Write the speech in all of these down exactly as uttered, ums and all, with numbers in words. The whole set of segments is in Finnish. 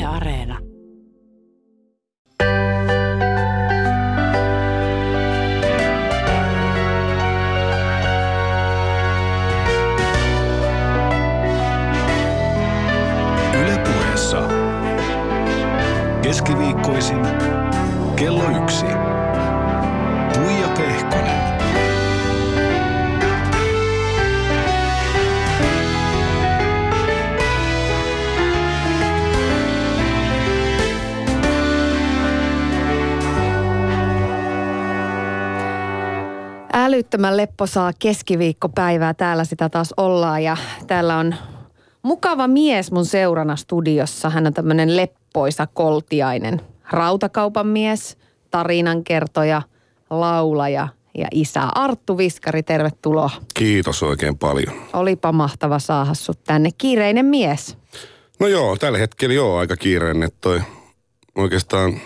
Yle Areena. Yle Puheessa. Keskiviikkoisin kello yksi. Tuija Pehkonen. Älyttömän lepposaa keskiviikkopäivää. Täällä sitä taas ollaan ja täällä on mukava mies mun seurana studiossa. Hän on tämmönen leppoisa koltiainen rautakaupan mies, tarinankertoja, laulaja ja isä. Arttu Viskari, tervetuloa. Kiitos oikein paljon. Olipa mahtava saada sut tänne. Kiireinen mies. No joo, tällä hetkellä joo aika kiireinen. Toi oikeastaan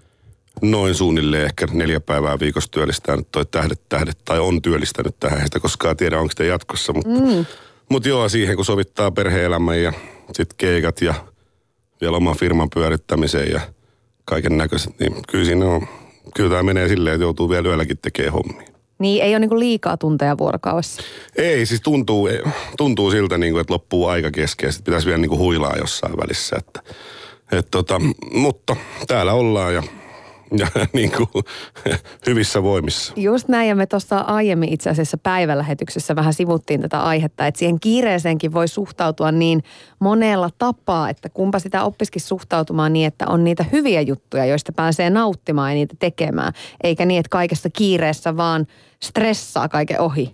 noin suunnilleen ehkä neljä päivää viikossa työllistää nyt toi tähdet tähdet, tai on työllistänyt tähän. Ei sitä koskaan tiedä, onko sitä jatkossa, mutta, mm. mutta joo, siihen kun sovittaa perhe-elämän ja sitten keikat ja vielä oman firman pyörittämiseen ja kaiken näköiset, niin kyllä siinä on, kyllä tämä menee silleen, että joutuu vielä yölläkin tekemään hommia. Niin, ei ole niinku liikaa tunteja vuorokaudessa. Ei, siis tuntuu, tuntuu siltä, niin kuin, että loppuu aika kesken ja sitten pitäisi vielä niin kuin huilaa jossain välissä. Että, et tota, mutta täällä ollaan ja Ja niin kuin hyvissä voimissa. Just näin, ja me tuossa aiemmin itse asiassa päivälähetyksessä vähän sivuttiin tätä aihetta, että siihen kiireeseenkin voi suhtautua niin monella tapaa, että kumpa sitä oppisikin suhtautumaan niin, että on niitä hyviä juttuja, joista pääsee nauttimaan ja niitä tekemään, eikä niin, että kaikessa kiireessä vaan stressaa kaiken ohi.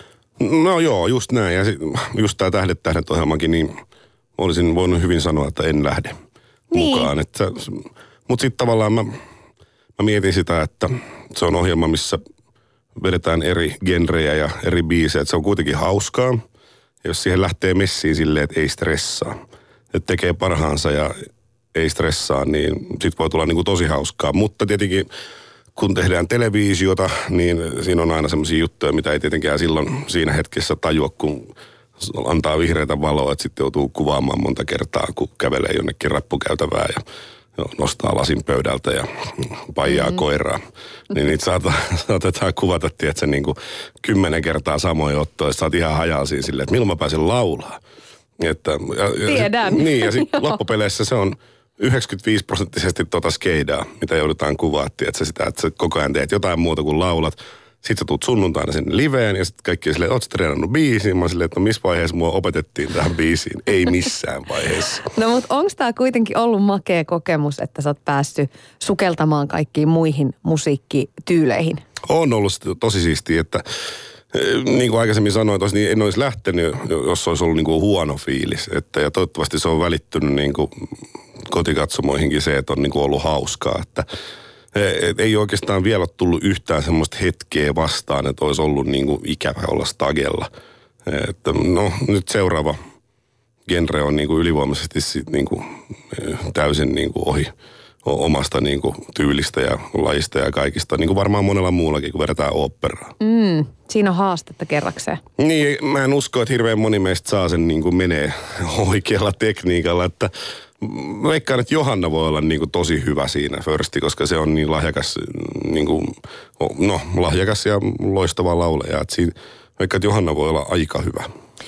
No joo, just näin, ja just tämä Tähdet tähdet -ohjelmakin, niin olisin voinut hyvin sanoa, että en lähde niin mukaan. Mutta sitten tavallaan mä... Mä mietin sitä, että se on ohjelma, missä vedetään eri genrejä ja eri biisejä. Että se on kuitenkin hauskaa. Ja jos siihen lähtee messiin silleen, että ei stressaa, että tekee parhaansa ja ei stressaa, niin sit voi tulla niin kuin tosi hauskaa. Mutta tietenkin, kun tehdään televisiota, niin siinä on aina semmoisia juttuja, mitä ei tietenkään silloin siinä hetkessä tajua, kun antaa vihreätä valoa, että sitten joutuu kuvaamaan monta kertaa, kun kävelee jonnekin rappukäytävää ja nostaa lasin pöydältä ja paijaa mm-hmm. koiraa. Niin niitä saata, saatetaan kuvata, tiedätkö, niin kuin kymmenen kertaa samoin ottoa. Sä oot ihan hajalsiin silleen, että milloin mä pääsen laulaa. Että, ja, Tiedän. Ja sit, niin, ja sitten loppupeleissä se on yhdeksänkymmentäviisi prosenttisesti tota skeidaa, mitä joudutaan kuvaa, tiedätkö, sitä, että sä koko ajan teet jotain muuta kuin laulat. Sitten sä tuut sunnuntaina sinne liveen ja sitten kaikki silleen, oot sä treenannut biisiin? Mä oon silleen, että no missä vaiheessa mua opetettiin tähän biisiin? Ei missään vaiheessa. No mutta onko tää kuitenkin ollut makea kokemus, että sä oot päässyt sukeltamaan kaikkiin muihin musiikkityyleihin? On ollut tosi siistiä, että niin kuin aikaisemmin sanoin, tos, niin en olisi lähtenyt, jos olisi ollut niin kuin huono fiilis. Että, ja toivottavasti se on välittynyt niin kuin kotikatsomoihinkin se, että on niin kuin ollut hauskaa, että ei oikeastaan vielä ole tullut yhtään semmoista hetkeä vastaan, että olisi ollut niin kuin ikävä olla stagella. Että no nyt seuraava genre on niin kuin ylivoimaisesti sit niin kuin täysin niin kuin ohi omasta niin kuin tyylistä ja lajista ja kaikista. Niin kuin varmaan monella muullakin, kun vedetään oopperaa. Mm, siinä on haastetta kerrakseen. Niin, mä en usko, että hirveän moni meistä saa sen niin kuin menee oikealla tekniikalla, että mä veikkaan, että Johanna voi olla niin kuin tosi hyvä siinä firsti, koska se on niin lahjakas, niin kuin, no, lahjakas ja loistava lauleja. Että siinä, veikkaan, että Johanna voi olla aika hyvä.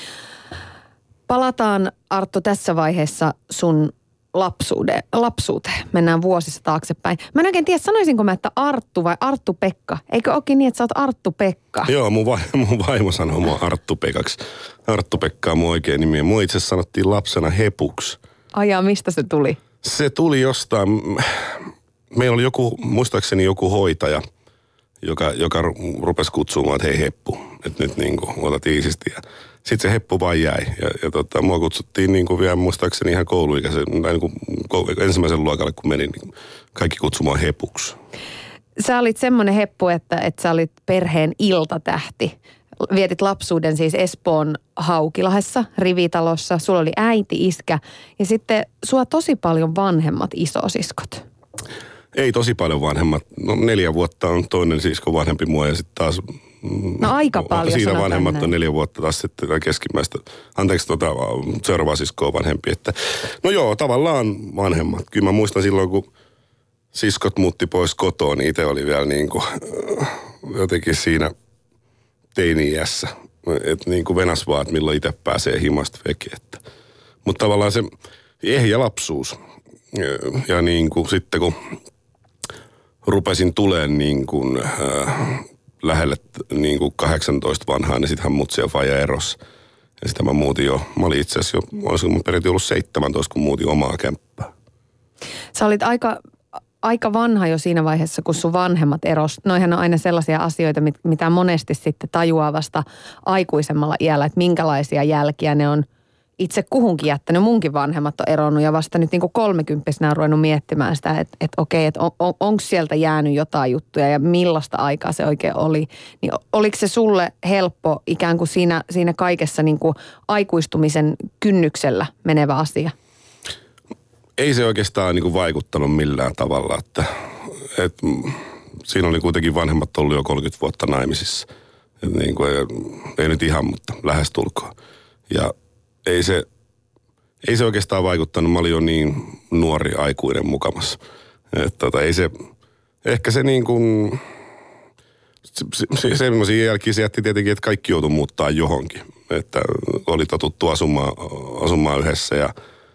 Palataan, Arttu, tässä vaiheessa sun lapsuuteen. lapsuuteen. Mennään vuosissa taaksepäin. Mä en oikein tiedä, sanoisinko mä, että Arttu vai Arttu-Pekka? Eikö olekin niin, että sä oot Arttu-Pekka? Joo, mun, vai, mun vaimo sanoo mua Arttu-Pekaksi. Arttu-Pekka on mun oikein nimi. Mua itse asiassa sanottiin lapsena Hepuksi. Ajaa, mistä se tuli? Se tuli jostain. Meillä oli joku, muistaakseni joku hoitaja, joka, joka rupesi kutsumaan, että hei Heppu, että nyt niin kuin otat iisisti. Sitten se Heppu vaan jäi. Ja, ja tota, mua kutsuttiin niin kuin vielä muistaakseni ihan kouluikäisen, tai niin kuin ensimmäisen luokalle kun menin, niin kaikki kutsumaan Hepuksi. Sä olit semmoinen Heppu, että, että sä olit perheen iltatähti. Vietit lapsuuden siis Espoon Haukilahessa, rivitalossa. Sulla oli äiti, iskä ja sitten sua tosi paljon vanhemmat isosiskot. Ei tosi paljon vanhemmat. No neljä vuotta on toinen sisko vanhempi mua ja sitten taas No aika paljon. Siinä vanhemmat näin. on neljä vuotta taas sitten keskimmäistä. Anteeksi, tota, seuraavaa siskoa vanhempi. Että, no joo, tavallaan vanhemmat. Kyllä mä muistan silloin, kun siskot muutti pois kotoa, niin itse oli vielä niin kuin, jotenkin siinä teini-iässä. Että niin kuin venas vaan, että milloin itse pääsee himasta veke. Mutta tavallaan se ehjä lapsuus. Ja niin kuin sitten kun rupesin tulemaan niin kuin, äh, lähelle niin kuin kahdeksantoista vanhaa, niin sittenhän mutsi ja faija eros. Ja sitä mä muutin jo, mä olin itse asiassa jo, olisiko mun peräti ollut seitsemäntoista, kun muutin omaa kämppää. Sä olit aika, aika vanha jo siinä vaiheessa, kun sun vanhemmat eros. Noihän on aina sellaisia asioita, mitä monesti sitten tajuaa vasta aikuisemmalla iällä, että minkälaisia jälkiä ne on itse kuhunkin jättänyt. Munkin vanhemmat on eronnut ja vasta nyt niin kuin kolmekymppisenä on ruvennut miettimään sitä, että, että okei, että on, on, onko sieltä jäänyt jotain juttuja ja millaista aikaa se oikein oli. Niin oliko se sulle helppo ikään kuin siinä, siinä kaikessa niin kuin aikuistumisen kynnyksellä menevä asia? Ei se oikeastaan niin kuin vaikuttanut millään tavalla, että, että siinä oli kuitenkin vanhemmat ollut jo kolmekymmentä vuotta naimisissa. Että niin kuin, ei, ei nyt ihan, mutta lähestulkoon. Ja Ei se, ei se oikeastaan vaikuttanut. Mä olin jo niin nuori aikuinen mukamassa. Että tota, ei se, ehkä se niin kuin, se, se, semmoisia jälkiä se jätti tietenkin, että kaikki joutui muuttaa johonkin. Että oli totuttu asumaan, asumaan yhdessä ja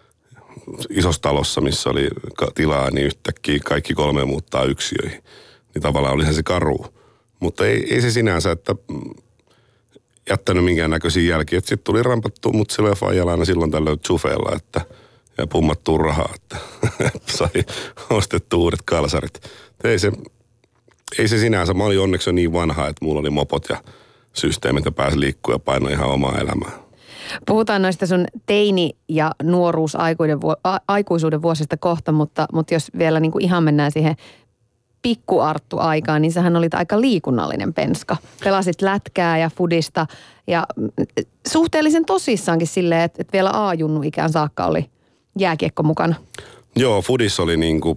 isossa talossa, missä oli tilaa, niin yhtäkkiä kaikki kolme muuttaa yksiöihin. Niin tavallaan olihan se karu. Mutta ei, ei se sinänsä, että jättänyt minkäännäköisiä jälkiä. Sitten tuli rampattua mut silloin faijalla aina silloin tällöin tsufeella, että ja pummattua rahaa, että sai ostettu uudet kalsarit. Ei se, ei se sinänsä. Mä olin onneksi jo niin vanha, että mulla oli mopot ja systeemit ja pääsi liikkua ja painoi ihan omaa elämää. Puhutaan noista sun teini- ja nuoruus aikuisuuden vuosista kohta, mutta, mutta jos vielä niin kuin ihan mennään siihen pikkuarttu-aikaan, niin sähän olit aika liikunnallinen penska. Pelasit lätkää ja fudista ja suhteellisen tosissaankin silleen, että, että vielä A-junnu ikään saakka oli jääkiekko mukana. Joo, fudis oli niinku,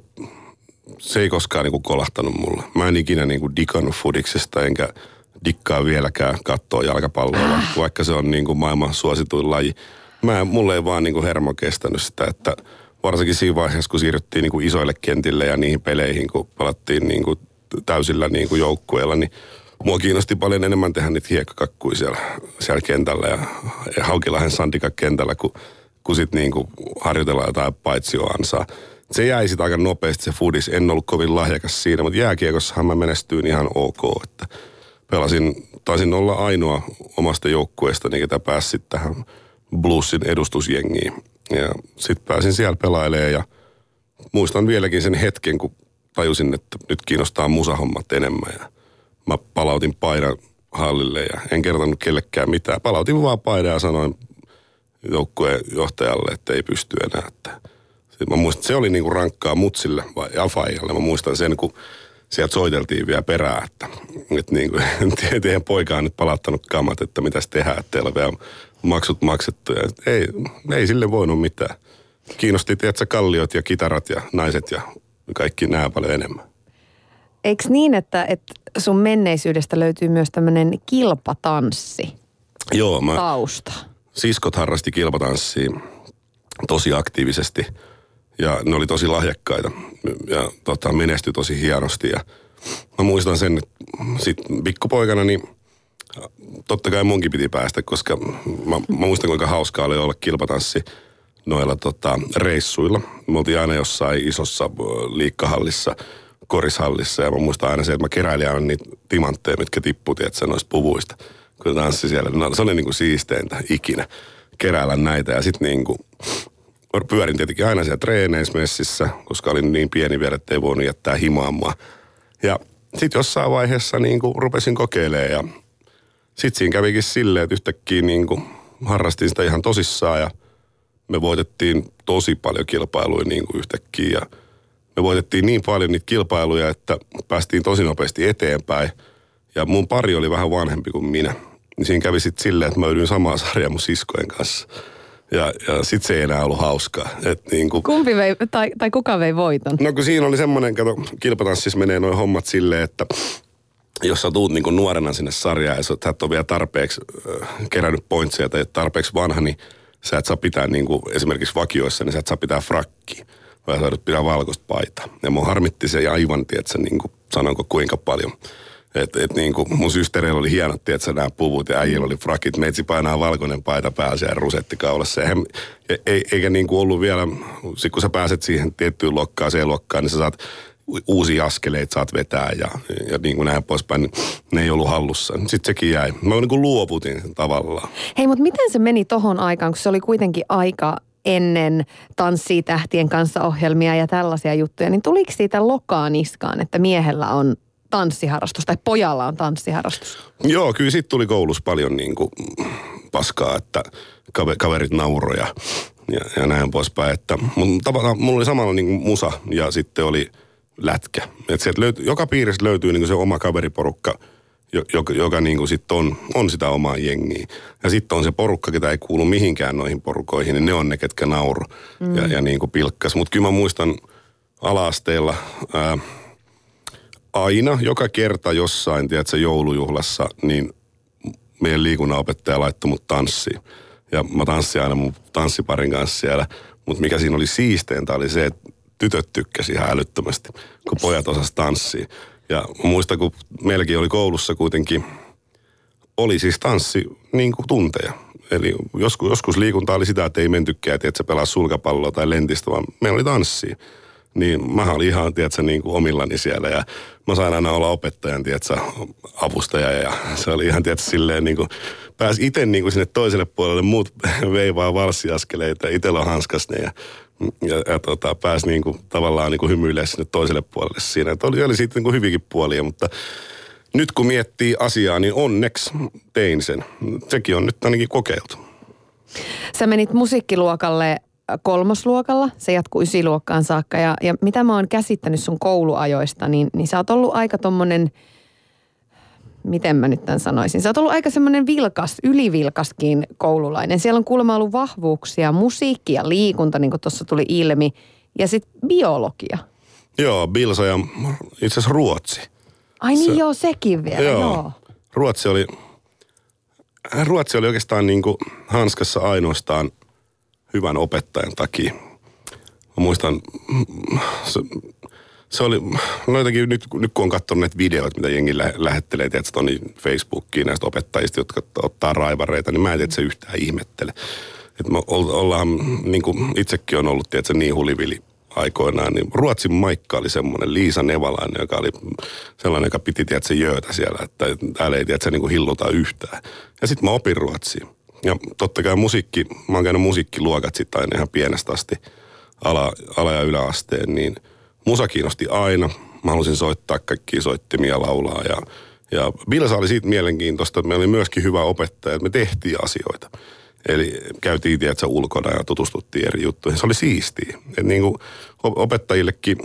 se ei koskaan niinku kolahtanut mulle. Mä en ikinä niinku digannut fudiksesta, enkä dikkaa vieläkään katsoa jalkapalloa, äh. vaikka se on niinku maailman suosituin laji. Mä, mulle ei vaan niinku hermo kestänyt sitä, että varsinkin siinä vaiheessa, kun siirryttiin niinku isoille kentille ja niihin peleihin, kun palattiin niinku täysillä niinku joukkueella, niin mua kiinnosti paljon enemmän tehdä niitä hiekkakakkuja siellä, siellä kentällä ja, ja Haukilahden Sandika-kentällä, kun, kun sitten niinku harjoitellaan jotain paitsioansaa. Se jäi sitten aika nopeasti se fudis. En ollut kovin lahjakas siinä, mutta jääkiekossahan mä menestyin ihan ok, että pelasin, taisin olla ainoa omasta joukkueesta, niin ketä pääsi sitten tähän Bluesin edustusjengiin. Ja sitten pääsin siellä pelailemaan ja muistan vieläkin sen hetken, kun tajusin, että nyt kiinnostaa musahommat enemmän. Ja mä palautin paidan hallille ja en kertonut kellekään mitään. Palautin vaan paidan ja sanoin joukkueen johtajalle, että ei pysty enää. Että mä muistan, että se oli niinku rankkaa mutsille ja faijalle. Mä muistan sen, kun sieltä soiteltiin vielä perään, että, että niinku, teidän poika on nyt palauttanut kamat, että mitäs tehdään, että teillä on vielä maksut maksettu. Ja ei, ei sille voinut mitään. Kiinnosti, tiedätkö, kalliot ja kitarat ja naiset ja kaikki nämä paljon enemmän. Eikö niin, että, että sun menneisyydestä löytyy myös tämmöinen kilpatanssi? Joo, mä, tausta. Siskot harrasti kilpatanssia tosi aktiivisesti ja ne oli tosi lahjakkaita ja tota, menestyi tosi hienosti. Ja mä muistan sen, että sit pikkupoikana niin totta kai munkin piti päästä, koska mä, mä muistan kuinka hauskaa oli olla kilpatanssi noilla tota, reissuilla. Me oltiin aina jossain isossa liikkahallissa, korishallissa ja mä muistan aina se, että mä keräilin aina niitä timantteja, mitkä tippui, tiedätkö, noista puvuista, kun tanssi siellä. No, se oli niinku siisteintä ikinä keräällä näitä ja sitten niinku pyörin tietenkin aina siellä treeneissä messissä, koska olin niin pieni vielä, että ei voinut jättää himaan mua. Ja sitten jossain vaiheessa niinku rupesin kokeilemaan ja sitten siinä kävikin silleen, että yhtäkkiä niinku harrastin sitä ihan tosissaan ja me voitettiin tosi paljon kilpailuja niinku yhtäkkiä ja me voitettiin niin paljon niitä kilpailuja, että päästiin tosi nopeasti eteenpäin ja mun pari oli vähän vanhempi kuin minä. Niin siinä kävi sitten silleen, että mä ydyin samaa sarjaa mun siskojen kanssa. Ja, ja sit se ei enää ollut hauskaa. Et niin kuin, kumpi vei, tai, tai kuka vei voiton? No kun siinä oli semmoinen, kato, kilpatanssissa menee noin hommat silleen, että jos sä tuut niinku nuorena sinne sarjaan ja sä et ole vielä tarpeeksi äh, kerännyt pointseja tai tarpeeksi vanha, niin sä et saa pitää niinku esimerkiksi vakioissa, niin sä et saa pitää frakkiä. Vai sä pitää valkoista paitaa. Ja mun harmitti se aivan, tietsä, niinku, sanonko kuinka paljon. Että et niinku mun systereillä oli hienot, tietsä, nämä puvut ja äijillä oli frakit. Meitsi painaa valkoinen paita päässä ja rusetti kaulassa. Ja, ja, e, eikä niinku ollut vielä, sit kun sä pääset siihen tiettyyn lokkaan, C-lokkaan, niin sä saat uusia askeleita saat vetää ja, ja niin kuin näin poispäin, niin ne ei ollut hallussa. Sitten sekin jäi. Mä niin kuin luovutin sen tavallaan. Hei, mutta miten se meni tohon aikaan, kun se oli kuitenkin aika ennen Tanssii tähtien kanssa -ohjelmia ja tällaisia juttuja, niin tuliko siitä lokaa niskaan, että miehellä on tanssiharrastus tai pojalla on tanssiharrastus? Joo, kyllä siitä tuli koulussa paljon niin kuin paskaa, että kaverit nauroja ja, ja näin poispäin. Että, mutta tavallaan mulla oli samalla niin kuin musa ja sitten oli lätkä. Että sieltä löytyy, joka piiristä löytyy niin kuin se oma kaveriporukka, joka, joka niin kuin sit on, on sitä omaa jengiä. Ja sitten on se porukka, ketä ei kuulu mihinkään noihin porukoihin, niin ne on ne, ketkä nauru mm. ja, ja niin kuin pilkkas. Mutta kyllä mä muistan ala-asteella ää, aina, joka kerta jossain, tiedätkö, joulujuhlassa, niin meidän liikunnanopettaja laittoi mut tanssiin. Ja mä tanssin aina mun tanssiparin kanssa siellä. Mutta mikä siinä oli siisteintä oli se, että tytöt tykkäsi ihan älyttömästi, kun pojat osas tanssia. Ja muistan, kun meilläkin oli koulussa kuitenkin, oli siis tanssi niin kuin tunteja. Eli joskus, joskus liikunta oli sitä, että ei mentykään, että et sä pelaa sulkapalloa tai lentistä, vaan meillä oli tanssia. Niin mä olin ihan, tiedätkö, niin kuin omillani siellä ja mä sain aina olla opettajan, tiedätkö, avustaja ja se oli ihan, tiedätkö, silleen niin kuin, pääsi itse niin kuin sinne toiselle puolelle, muut veivaa valssiaskeleita, itsellä on hanskas ne ja, ja, ja tota, pääsi niin kuin, tavallaan niin kuin hymyilemään sinne toiselle puolelle siinä. Että oli, oli siitä niin kuin hyvinkin puolia, mutta nyt kun miettii asiaa, niin onneksi tein sen. Sekin on nyt ainakin kokeiltu. Sä menit musiikkiluokalle kolmosluokalla, se jatkuu ysiluokkaan saakka ja, ja mitä mä oon käsittänyt sun kouluajoista, niin, niin sä oot ollut aika tommonen, miten mä nyt tämän sanoisin, sä oot ollut aika semmoinen vilkas, ylivilkaskin koululainen. Siellä on kuulemma ollut vahvuuksia, musiikki ja liikunta, niin kuin tuossa tuli ilmi, ja sitten biologia. Joo, Bilsa ja itse asiassa Ruotsi. Ai niin se, joo, sekin vielä, joo. joo. Ruotsi oli, Ruotsi oli oikeastaan niin kuin hanskassa ainoastaan hyvän opettajan takia. Mä muistan, se, se oli, no jotenkin nyt, nyt kun on katsonut näitä videoita, mitä jengi lä- lähettelee, tiedätkö, tuonne Facebookiin näistä opettajista, jotka ottaa raivareita, niin mä en tiedä, että se yhtään ihmettele. Että me ollaan, niin kuin itsekin on ollut, tiedätkö, niin hulivili aikoinaan, niin Ruotsin Maikka oli semmoinen, Liisa Nevalainen, joka oli sellainen, joka piti, tiedätkö, jöötä siellä, että täällä ei, tiedätkö, niin kuin hilluta yhtään. Ja sitten mä opin ruotsia. Ja totta kai musiikki, mä oon käynyt musiikkiluokat sitten aina ihan pienestä asti ala, ala- ja yläasteen, niin musa kiinnosti aina. Mä halusin soittaa kaikkia soittimia, laulaa ja, ja Bilsa oli siitä mielenkiintoista, että meillä oli myöskin hyvä opettaja, että me tehtiin asioita. Eli käytiin, tiedätkö, ulkona ja tutustuttiin eri juttuihin. Se oli siistiä. Että niin kuin opettajillekin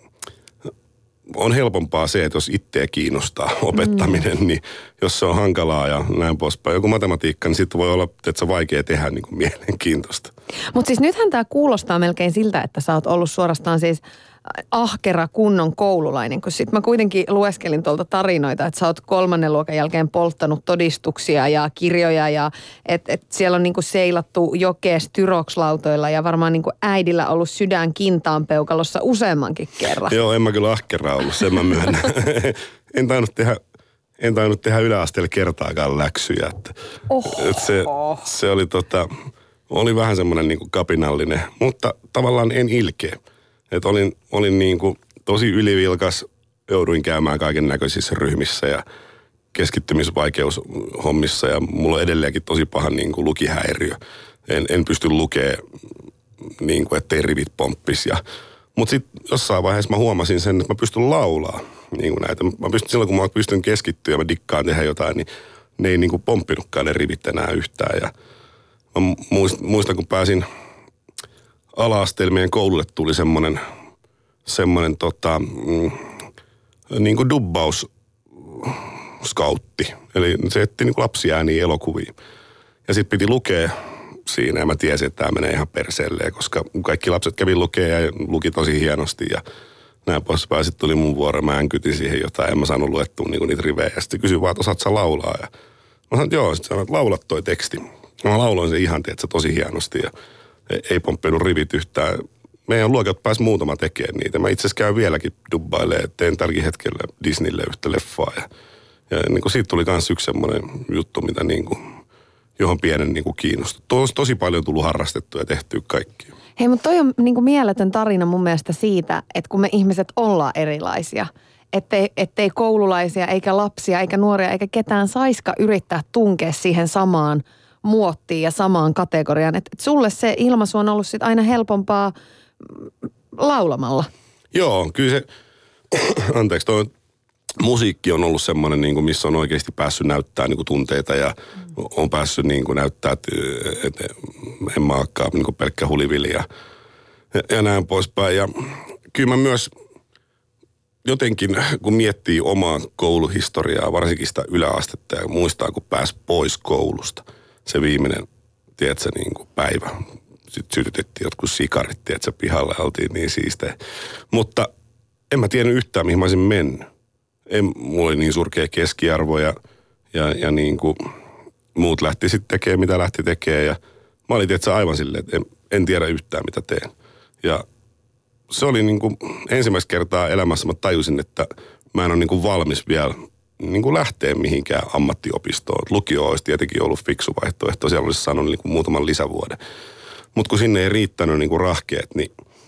on helpompaa se, että jos itseä kiinnostaa opettaminen, mm. niin jos se on hankalaa ja näin poispäin. Joku matematiikka, niin sitten voi olla, että se on vaikea tehdä niin kuin mielenkiintoista. Mutta siis nythän tämä kuulostaa melkein siltä, että sä oot ollut suorastaan siis ahkera kunnon koululainen, kun sit mä kuitenkin lueskelin tuolta tarinoita, että sä oot kolmannen luokan jälkeen polttanut todistuksia ja kirjoja ja että et siellä on niinku seilattu jokees tyrokslautoilla ja varmaan niinku äidillä ollut sydän kintaanpeukalossa useammankin kerran. Joo, en mä kyllä ahkera ollut, sen mä myönnän. en tainnut tehdä, en tainnut tehdä yläasteella kertaakaan läksyjä. Että, että se, se oli, tota, oli vähän semmoinen niinku kapinallinen, mutta tavallaan en ilkeä. Että olin, olin niin kuin tosi ylivilkas, jouduin käymään kaiken näköisissä ryhmissä ja keskittymisvaikeushommissa ja mulla on edelleenkin tosi paha niin kuin lukihäiriö. En, en pysty lukemaan, niin kuin, ettei rivit pomppisi. Mutta sitten jossain vaiheessa mä huomasin sen, että mä pystyn laulaa niin kuin näitä. Mä pystyn, silloin kun mä pystyn keskittyä ja mä dikkaan tehdä jotain, niin ne ei niin kuin pomppinutkaan ne rivit enää yhtään. Ja mä muistan, kun pääsin ala-asteella meidän koululle tuli semmoinen, semmoinen tota, mm, niin kuin dubbaus-skautti. Eli se etti niin kuin lapsiääniä elokuviin. Ja sitten piti lukea siinä ja mä tiesin, että tämä menee ihan perseelleen, koska kaikki lapset kävi lukea ja luki tosi hienosti. Ja näin poispäin. Sitten tuli mun vuoro, mä änkytin siihen jotain, en mä saanut luettua niinku niitä rivejä. Ja sitten kysyin vaan, että osaat sä laulaa? Ja mä sanoin, että joo, sitten sanoin, että laulat toi teksti. Mä lauloin sen ihan, tiedätkö, tosi hienosti ja ei pomppinut rivit yhtään. Meidän luokat pääsi muutama tekemään niitä. Mä itse asiassa käyn vieläkin dubbailemaan, teen tälläkin hetkellä Disneylle yhtä leffaa. Ja, ja niin kuin siitä tuli myös yksi semmoinen juttu, mitä niin kuin, johon pienen niin kuin kiinnostui. Tos, tosi paljon tullut harrastettua ja tehtyä kaikkia. Hei, mutta toi on niin kuin mieletön tarina mun mielestä siitä, että kun me ihmiset ollaan erilaisia, ettei, ettei koululaisia eikä lapsia eikä nuoria eikä ketään saiska yrittää tunkea siihen samaan muottiin ja samaan kategoriaan. Että et sulle se ilmaisu on ollut sit aina helpompaa laulamalla. Joo, kyllä se, anteeksi, toi musiikki on ollut semmoinen, niin kuin, missä on oikeasti päässyt näyttää niin kuin tunteita ja mm. on päässyt niin kuin, näyttää, että, että en mä olekaan niin kuin pelkkä hulivili ja, ja näin poispäin. Ja kyllä mä myös jotenkin, kun miettii omaa kouluhistoriaa, varsinkin sitä yläastetta ja muistaa, kun pääsi pois koulusta, se viimeinen, tiedätkö, niin kuin päivä. Sitten sytytettiin jotkut sikarit, tiedätkö, pihalle oltiin niin siistejä. Mutta en mä tiennyt yhtään, mihin mä olisin mennyt. En, mulla oli niin surkea keskiarvo ja, ja, ja niin kuin muut lähti sitten tekemään, mitä lähti tekemään. Ja mä olin tietysti aivan silleen, että en, en tiedä yhtään, mitä teen. Ja se oli niin kuin ensimmäistä kertaa elämässä mä tajusin, että mä en ole niin kuin valmis vielä niin kuin lähteä mihinkään ammattiopistoon. Lukio olisi tietenkin ollut fiksu vaihtoehto. Siellä olisi saanut niin kuin muutaman lisävuoden. Mutta kun sinne ei riittänyt niin kuin rahkeet, niin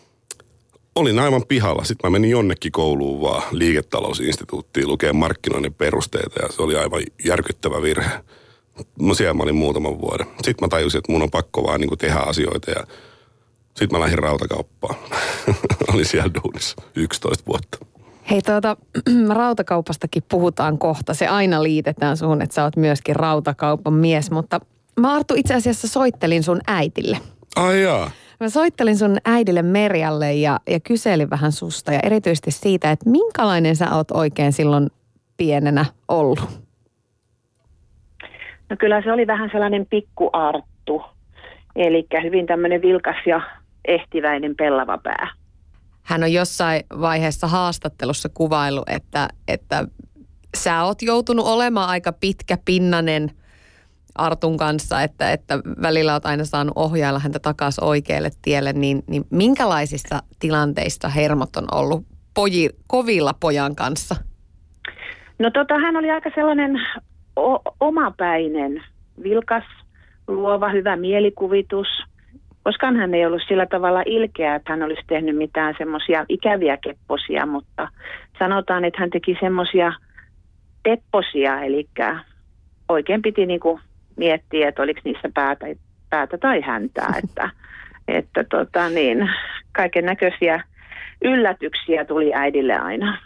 olin aivan pihalla. Sitten mä menin jonnekin kouluun vaan liiketalousinstituuttiin lukemaan markkinoinnin perusteita ja se oli aivan järkyttävä virhe. No siellä mä olin muutaman vuoden. Sitten mä tajusin, että mun on pakko vaan niin kuin tehdä asioita ja sitten mä lähdin rautakauppaan. Olin siellä duunissa yksitoista vuotta. Hei tuota, rautakaupastakin puhutaan kohta. Se aina liitetään suhun, että sä oot myöskin rautakaupan mies, mutta mä Arttu itse asiassa soittelin sun äitille. Ai jaa. Mä soittelin sun äidille Merjalle ja, ja kyselin vähän susta ja erityisesti siitä, että minkälainen sä oot oikein silloin pienenä ollut? No kyllä se oli vähän sellainen pikku Arttu, eli hyvin tämmöinen vilkas ja ehtiväinen pellava pää. Hän on jossain vaiheessa haastattelussa kuvaillut, että, että sä oot joutunut olemaan aika pitkäpinnainen Artun kanssa, että, että välillä olet aina saanut ohjailla häntä takaisin oikealle tielle, niin, niin minkälaisissa tilanteissa hermot on ollut poji, kovilla pojan kanssa? No tota, hän oli aika sellainen o- omapäinen, vilkas, luova, hyvä mielikuvitus. Koskaan hän ei ollut sillä tavalla ilkeä, että hän olisi tehnyt mitään semmoisia ikäviä kepposia, mutta sanotaan, että hän teki semmoisia tepposia, eli oikein piti niinku miettiä, että oliko niissä päätä, päätä tai häntää, että, että tota niin, kaiken näköisiä yllätyksiä tuli äidille aina.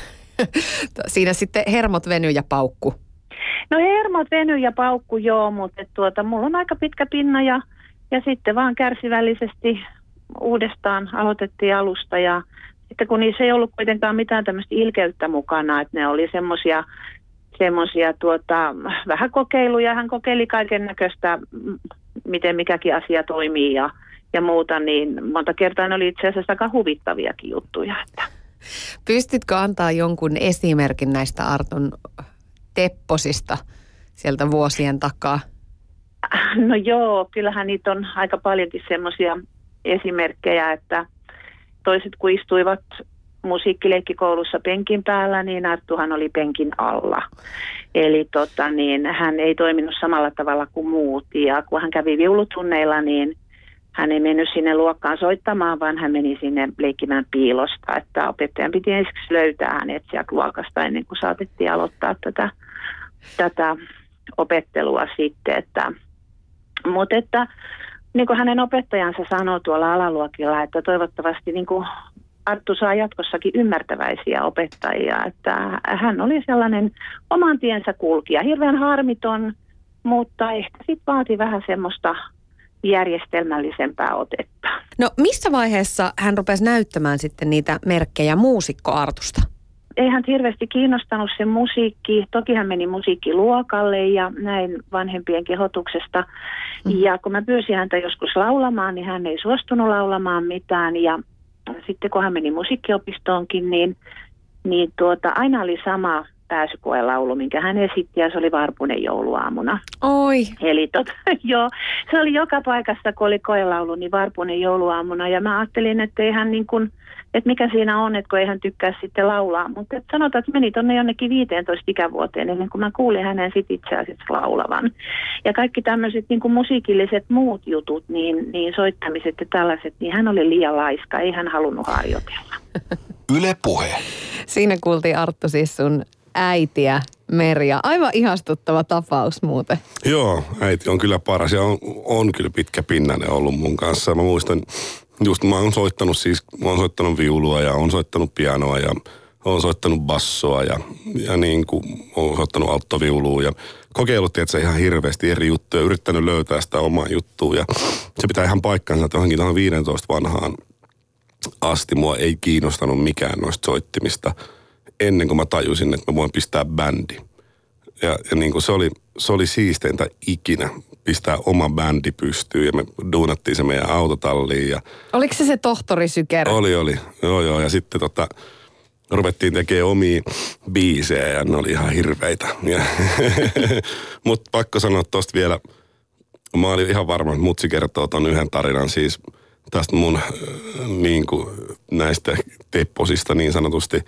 Siinä sitten hermot veny ja paukku. No hermot veny ja paukku joo, mutta tuota, mulla on aika pitkä pinna ja, ja sitten vaan kärsivällisesti uudestaan aloitettiin alusta ja sitten kun niissä ei ollut kuitenkaan mitään tämmöistä ilkeyttä mukana, että ne oli semmoisia semmoisia tuota, vähän kokeiluja. Hän kokeili kaiken näköistä, miten mikäkin asia toimii ja, ja muuta, niin monta kertaa ne oli itse asiassa aika huvittaviakin juttuja. Että. Pystytkö antaa jonkun esimerkin näistä Artun tepposista sieltä vuosien takaa? No joo, kyllähän niitä on aika paljonkin semmoisia esimerkkejä, että toiset kun istuivat musiikkileikkikoulussa penkin päällä, niin Arttuhan oli penkin alla. Eli tota, niin, hän ei toiminut samalla tavalla kuin muut. Ja kun hän kävi viulutunneilla, niin hän ei mennyt sinne luokkaan soittamaan, vaan hän meni sinne leikkimään piilosta. Että opettajan piti ensiksi löytää hänet sieltä luokasta ennen kuin saatettiin aloittaa tätä, tätä opettelua sitten. Että, mutta että niin kuin hänen opettajansa sanoi tuolla alaluokilla, että toivottavasti niin kuin Arttu saa jatkossakin ymmärtäväisiä opettajia, että hän oli sellainen oman tiensä kulkija, hirveän harmiton, mutta ehkä sitten vaati vähän semmoista järjestelmällisempää otetta. No missä vaiheessa hän rupesi näyttämään sitten niitä merkkejä muusikko Artusta? Ei hän hirveästi kiinnostanut se musiikki. Toki hän meni musiikkiluokalle ja näin vanhempien kehotuksesta. Mm-hmm. Ja kun mä pyysin häntä joskus laulamaan, niin hän ei suostunut laulamaan mitään ja sitten kun hän meni musiikkiopistoonkin, niin, niin tuota, aina oli sama pääsykoelaulu, minkä hän esitti, ja se oli Varpunen jouluaamuna. Oi. Eli tota, joo, se oli joka paikassa, kun oli koelaulu, niin Varpunen jouluaamuna, ja mä ajattelin, että ei hän niin kuin, että mikä siinä on, että kun ei hän tykkää sitten laulaa. Mutta sanotaan, että meni tuonne jonnekin viisitoista ikävuoteen, ennen kuin mä kuulin hänen sitten itse asiassa laulavan. Ja kaikki tämmöiset niin kuin musiikilliset muut jutut, niin, niin soittamiset ja tällaiset, niin hän oli liian laiska, ei hän halunnut harjoitella. Yle Puhe. Siinä kuultiin Arttu siis sun äitiä, Merja. Aivan ihastuttava tapaus muuten. Joo, äiti on kyllä paras ja on, on kyllä pitkä pinnainen ollut mun kanssa. Mä muistan, just mä oon soittanut siis, mä oon soittanut viulua ja oon soittanut pianoa ja oon soittanut bassoa ja, ja niin kuin oon soittanut alttoviulua ja kokeillut tietysti ihan hirveästi eri juttuja, yrittänyt löytää sitä omaa juttua ja se pitää ihan paikkansa, että johonkin tuohon viisitoista vanhaan asti mua ei kiinnostanut mikään noista soittimista ennen kuin mä tajusin, että mä voin pistää bändi. Ja, ja niin kuin se oli, se oli siisteintä ikinä pistää oma bändi pystyyn ja me duunattiin se meidän autotalliin. Ja oliko se se tohtori Syker? Oli, oli. Joo, joo. Ja sitten tota, ruvettiin tekemään omia biisejä ja ne oli ihan hirveitä. Mutta pakko sanoa tosta vielä, mä olin ihan varma, että mutsi kertoo ton yhden tarinan siis tästä mun niin kuin näistä tepposista niin sanotusti.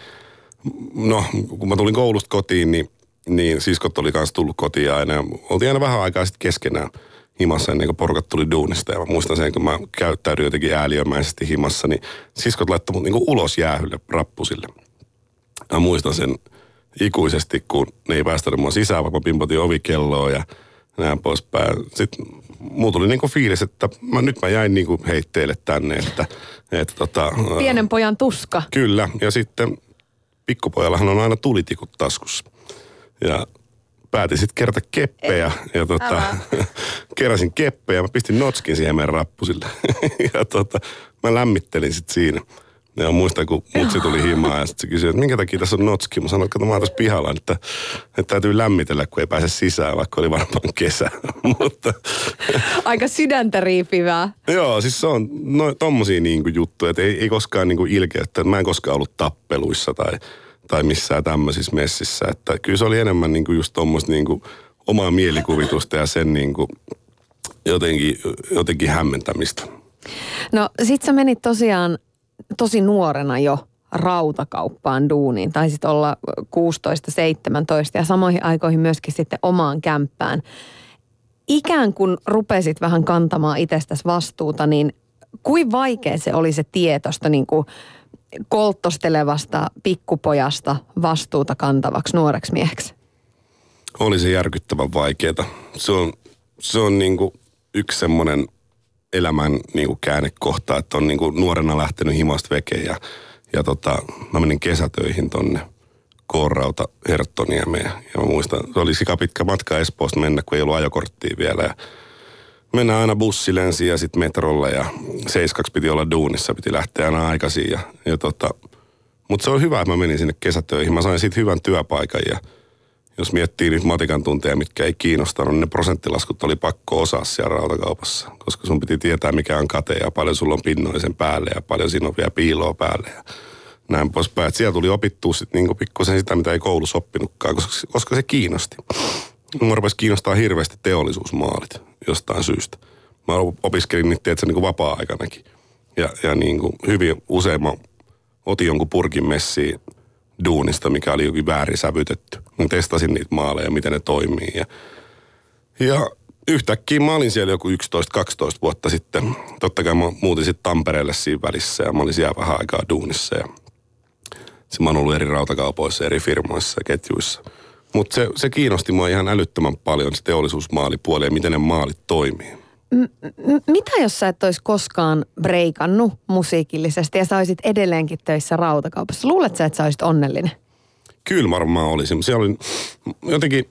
No, kun mä tulin koulusta kotiin, niin, niin siskot oli kanssa tullut kotiin aina. Ja oltiin aina vähän aikaa sitten keskenään himassa ennen kuin porukat tuli duunista. Ja mä muistan sen, kun mä käyttäydyin jotenkin ääliömäisesti himassa, niin siskot laittoi mut niin kuin ulos jäähylle rappusille. Mä muistan sen ikuisesti, kun ne ei päästänyt mua sisään, vaikka mä pimpotin ovikelloa ja näin poispäin. Sitten mulla tuli niin kuin fiilis, että mä, nyt mä jäin niin kuin heitteille tänne. Että, että tota, pienen pojan tuska. Kyllä, ja sitten pikkupojallahan on aina tulitikut taskussa. Ja päätin sitten kerätä keppejä. Ja tota, keräsin keppejä. Mä pistin notskin siihen meidän rappusille. ja tota, mä lämmittelin sitten siinä. Ja muistan, kun mutsi tuli himaan ja sitten se kysyi, että minkä takia tässä on notski. Mä sanoin, että kato, mä oon tässä pihalla, että, että täytyy lämmitellä, kun ei pääse sisään, vaikka oli varmaan kesä. Mutta aika sydäntä riipivää. Joo, siis se on no, tommosia niinku juttuja, että ei, ei koskaan niinku ilkeyttä. Mä en koskaan ollut tappeluissa tai, tai missään tämmöisissä messissä. Että kyllä se oli enemmän niinku just tommoista niinku omaa mielikuvitusta ja sen niinku jotenkin, jotenkin hämmentämistä. No sit sä menit tosiaan tosi nuorena jo rautakauppaan duuniin. Taisit olla kuusitoista seitsemäntoista ja samoihin aikoihin myöskin sitten omaan kämppään. Ikään kuin rupesit vähän kantamaan itsestäsi vastuuta, niin kuin vaikea se oli se tietosta niin kuin kolttostelevasta pikkupojasta vastuuta kantavaksi nuoreksi mieheksi? Oli se järkyttävän vaikeeta. Se on, se on niin kuin yksi semmoinen elämän niin kuin käännekohta, että on niin kuin nuorena lähtenyt himasta vekeen ja, ja tota, mä menin kesätöihin tonne Koorauta Herttoniemeen. Ja mä muistan, se oli sika pitkä matka Espoosta mennä, kun ei ollut ajokorttia vielä. Ja mennään aina bussilensiin ja sitten metrolla ja seiskaksi piti olla duunissa, piti lähteä aina aikaisin. Ja, ja tota, mutta se on hyvä, että mä menin sinne kesätöihin. Mä sain siitä hyvän työpaikan ja jos miettii niitä matikan tunteja, mitkä ei kiinnostanut, niin ne prosenttilaskut oli pakko osaa siellä rautakaupassa. Koska sun piti tietää, mikä on kate ja paljon sulla on pinnoisen päälle ja paljon siinä on vielä piiloa päälle ja näin poispäin. Et siellä tuli opittua sitten niinku pikkusen sitä, mitä ei koulussa oppinutkaan, koska, koska se kiinnosti. Mä rupesin kiinnostaa hirveästi teollisuusmaalit jostain syystä. Mä opiskelin niitä tietysti niinku vapaa-aikanakin. Ja, ja niinku hyvin usein mä otin jonkun purkin messiin duunista, mikä oli jokin väärin sävytetty. Mä testasin niitä maaleja, miten ne toimii. Ja, ja yhtäkkiä mä olin siellä joku yksitoista kaksitoista vuotta sitten. Totta kai mä muutin sitten Tampereelle siinä välissä ja mä olin siellä vähän aikaa duunissa. Ja mä oon ollut eri rautakaupoissa, eri firmoissa ja ketjuissa. Mutta se, se kiinnosti mua ihan älyttömän paljon se teollisuusmaalipuoli ja miten ne maalit toimii. M- mitä jos sä et olisi koskaan breikannut musiikillisesti ja sä olisit edelleenkin töissä rautakaupassa? Luuletko sä, että sä olisit onnellinen? Kyllä varmaan olisin. Siellä oli jotenkin,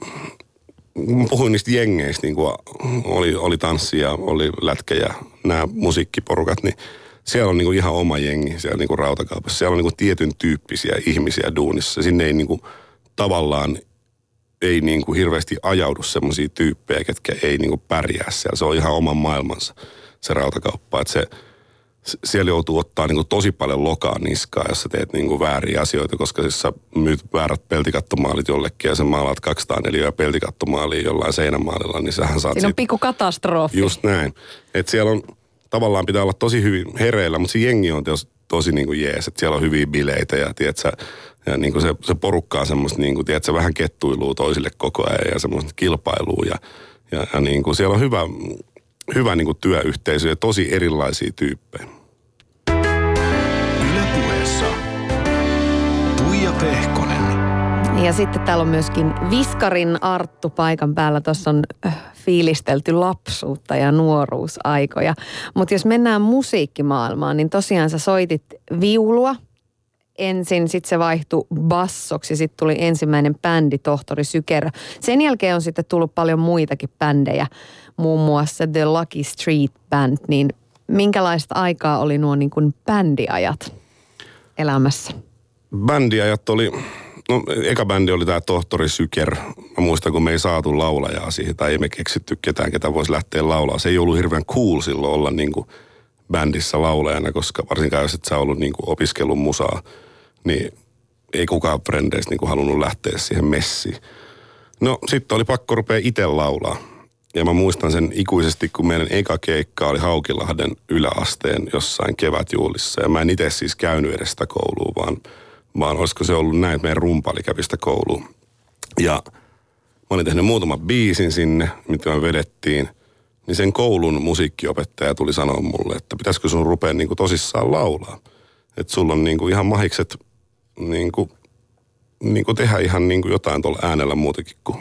mä puhuin niistä jengeistä, niin kuin oli, oli tanssia, oli lätkä ja nämä musiikkiporukat, niin siellä on niin kuin ihan oma jengi siellä niin kuin rautakaupassa. Siellä on niin kuin tietyn tyyppisiä ihmisiä duunissa. Sinne ei niin kuin, tavallaan ei niin kuin hirveästi ajaudu semmoisia tyyppejä, ketkä ei niin kuin pärjää siellä. Se on ihan oman maailmansa se rautakauppa. Että se, siellä joutuu ottaa niin kuin tosi paljon lokaa niskaa, jos sä teet niin kuin vääriä asioita, koska siis sä myyt väärät peltikattomaalit jollekin ja sä maalaat kaksisataaneljä peltikattomaalia jollain seinämaalilla, niin sähän saat... Siinä on sit... pikku katastrofi. Just näin. Että siellä on, tavallaan pitää olla tosi hyvin hereillä, mutta se jengi on tosi, tosi niin kuin jees, että siellä on hyviä bileitä ja tiedätkö, ja niin kuin se, se porukka on semmoista niin kuin, tiedätkö, vähän kettuilua toisille koko ajan ja semmoista kilpailua ja, ja, ja niin kuin siellä on hyvä, hyvä niin kuin työyhteisö ja tosi erilaisia tyyppejä. Yle Puheessa Tuija Pehkonen. Ja sitten täällä on myöskin Viskarin Arttu paikan päällä. Tuossa on fiilistelty lapsuutta ja nuoruusaikoja. Mutta jos mennään musiikkimaailmaan, niin tosiaan sä soitit viulua. Ensin sitten se vaihtui bassoksi, sitten tuli ensimmäinen bändi, Tohtori Sykerö. Sen jälkeen on sitten tullut paljon muitakin bändejä, muun muassa The Lucky Street Band. Niin minkälaista aikaa oli nuo niin kuin bändiajat elämässä? Bändiajat oli, no eka bändi oli tämä Tohtori Syker. Mä muistan, kun me ei saatu laulajaa siihen, tai ei me keksitty ketään, ketä voisi lähteä laulaa. Se ei ollut hirveän cool silloin olla niin kuin bändissä laulajana, koska varsinkaan jos et sä ollut niin kuin opiskellut musaa, niin ei kukaan frendeistä niin kuin halunnut lähteä siihen messiin. No sitten oli pakko rupea itse laulaa. Ja mä muistan sen ikuisesti, kun meidän eka keikka oli Haukilahden yläasteen jossain kevätjuhlissa. Ja mä en itse siis käynyt edes sitä kouluun, vaan, vaan olisiko se ollut näin, että meidän rumpali kävi sitä kouluun. Ja mä olin tehnyt muutaman biisin sinne, mitä me vedettiin. Niin sen koulun musiikkiopettaja tuli sanoa mulle, että pitäisikö sun rupea niin kuin tosissaan laulaa. Että sulla on niin kuin ihan mahikset niin kuin, niin kuin tehdä ihan niin kuin jotain tuolla äänellä muutenkin kuin,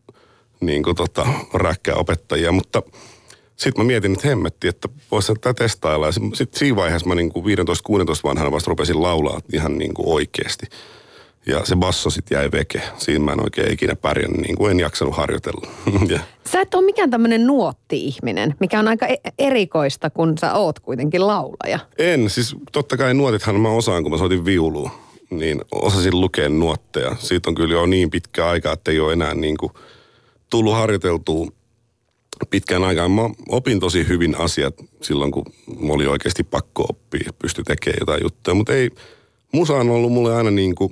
niin kuin tota, räkkää opettajia. Mutta sitten mä mietin, että hemmetti, että voisi tätä testailla. Ja sitten siinä vaiheessa mä niin kuin viisitoista kuusitoista vanhana vasta rupesin laulaa ihan niin kuin oikeasti. Ja se basso sitten jäi veke. Siinä mä en oikein ikinä pärjännyt, niin kuin en jaksanut harjoitella. Sä et ole mikään tämmöinen nuotti-ihminen, mikä on aika erikoista, kun sä oot kuitenkin laulaja. En, siis totta kai nuotithan mä osaan, kun mä soitin viulua. Niin osasin lukea nuotteja. Siitä on kyllä jo niin pitkä aika, että ei ole enää niin kuin tullut harjoiteltua pitkään aikaan. Mä opin tosi hyvin asiat silloin, kun mulla oli oikeasti pakko oppia, pystyi tekemään jotain juttuja. Mutta ei, musa on ollut mulle aina niin kuin,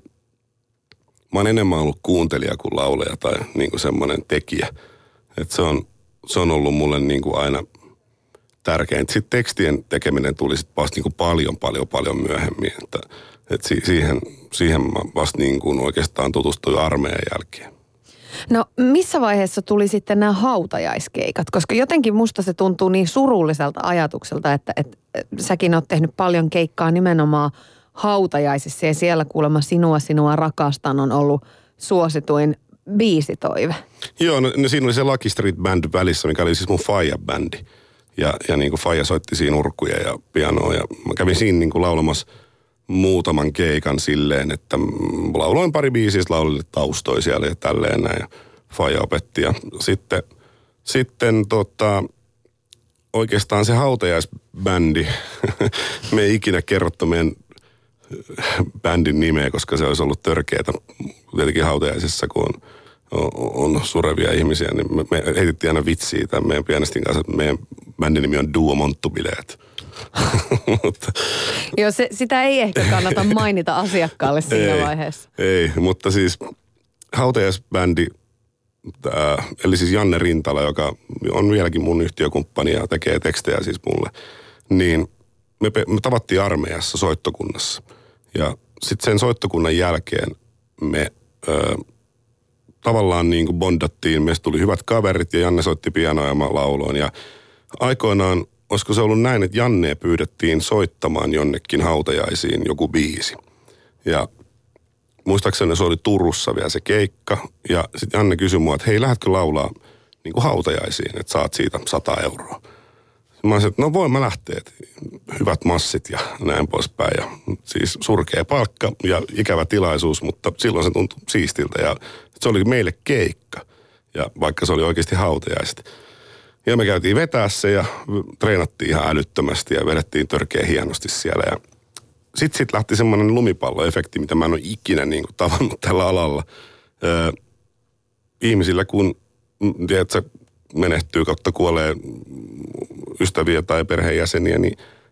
mä oon enemmän ollut kuuntelija kuin laulaja tai niin kuin semmoinen tekijä. Että se on, se on ollut mulle niin kuin aina tärkeintä. Sitten tekstien tekeminen tuli sitten vasta niin kuin paljon, paljon, paljon myöhemmin. Että, että siihen, siihen mä vasta niin kuin oikeastaan tutustuin armeijan jälkeen. No missä vaiheessa tuli sitten nämä hautajaiskeikat? Koska jotenkin musta se tuntuu niin surulliselta ajatukselta, että, että säkin oot tehnyt paljon keikkaa nimenomaan hautajaisissa ja siellä kuulemma Sinua, sinua rakastan on ollut suosituin biisitoive. Joo, no, no siinä oli se Lucky Street Band välissä, mikä oli siis mun faija-bändi. Ja, ja niin kuin faija soitti siinä urkkuja ja pianoa ja mä kävin siinä niin kuin laulamassa muutaman keikan silleen, että lauloin pari biisiä, laulin taustoja siellä ja tälleen näin. Ja faija opetti ja sitten, sitten tota, oikeastaan se hautajaisbändi, me ei ikinä kerrottu meidän bändin nimeä, koska se olisi ollut törkeätä. Tietenkin hautajaisissa, kun on, on, on surevia ihmisiä, niin me, me heitettiin aina vitsiä tämän meidän pianistin kanssa, että meidän bändin nimi on Duo Monttubileet. mutta, Joo, se, sitä ei ehkä kannata mainita asiakkaalle siinä ei, vaiheessa. Ei, mutta siis hautajaisbändi, tää, eli siis Janne Rintala, joka on vieläkin mun yhtiökumppani ja tekee tekstejä siis mulle, niin me, me tavattiin armeijassa soittokunnassa. Ja sitten sen soittokunnan jälkeen me ö, tavallaan niin kuin bondattiin. Meistä tuli hyvät kaverit ja Janne soitti pianoa ja mä lauloin. Ja aikoinaan, olisiko se ollut näin, että Jannea pyydettiin soittamaan jonnekin hautajaisiin joku biisi. Ja muistaakseni se oli Turussa vielä se keikka. Ja sitten Janne kysyi mua, että hei, lähdetkö laulaa niin kuin hautajaisiin, että saat siitä sata euroa. Mä olisin, että no voin mä lähteä, hyvät massit ja näin poispäin. Ja siis surkea palkka ja ikävä tilaisuus, mutta silloin se tuntui siistiltä. Ja se oli meille keikka, ja vaikka se oli oikeasti hautajaiset. Ja me käytiin vetää se ja treenattiin ihan älyttömästi ja vedettiin törkeä hienosti siellä. Ja sitten sit lähti semmoinen lumipalloefekti, mitä mä en ole ikinä niin kuin tavannut tällä alalla. Öö, ihmisillä kun, tiedätkö, menehtyy kautta kuolee ystäviä tai perheenjäseniä, niin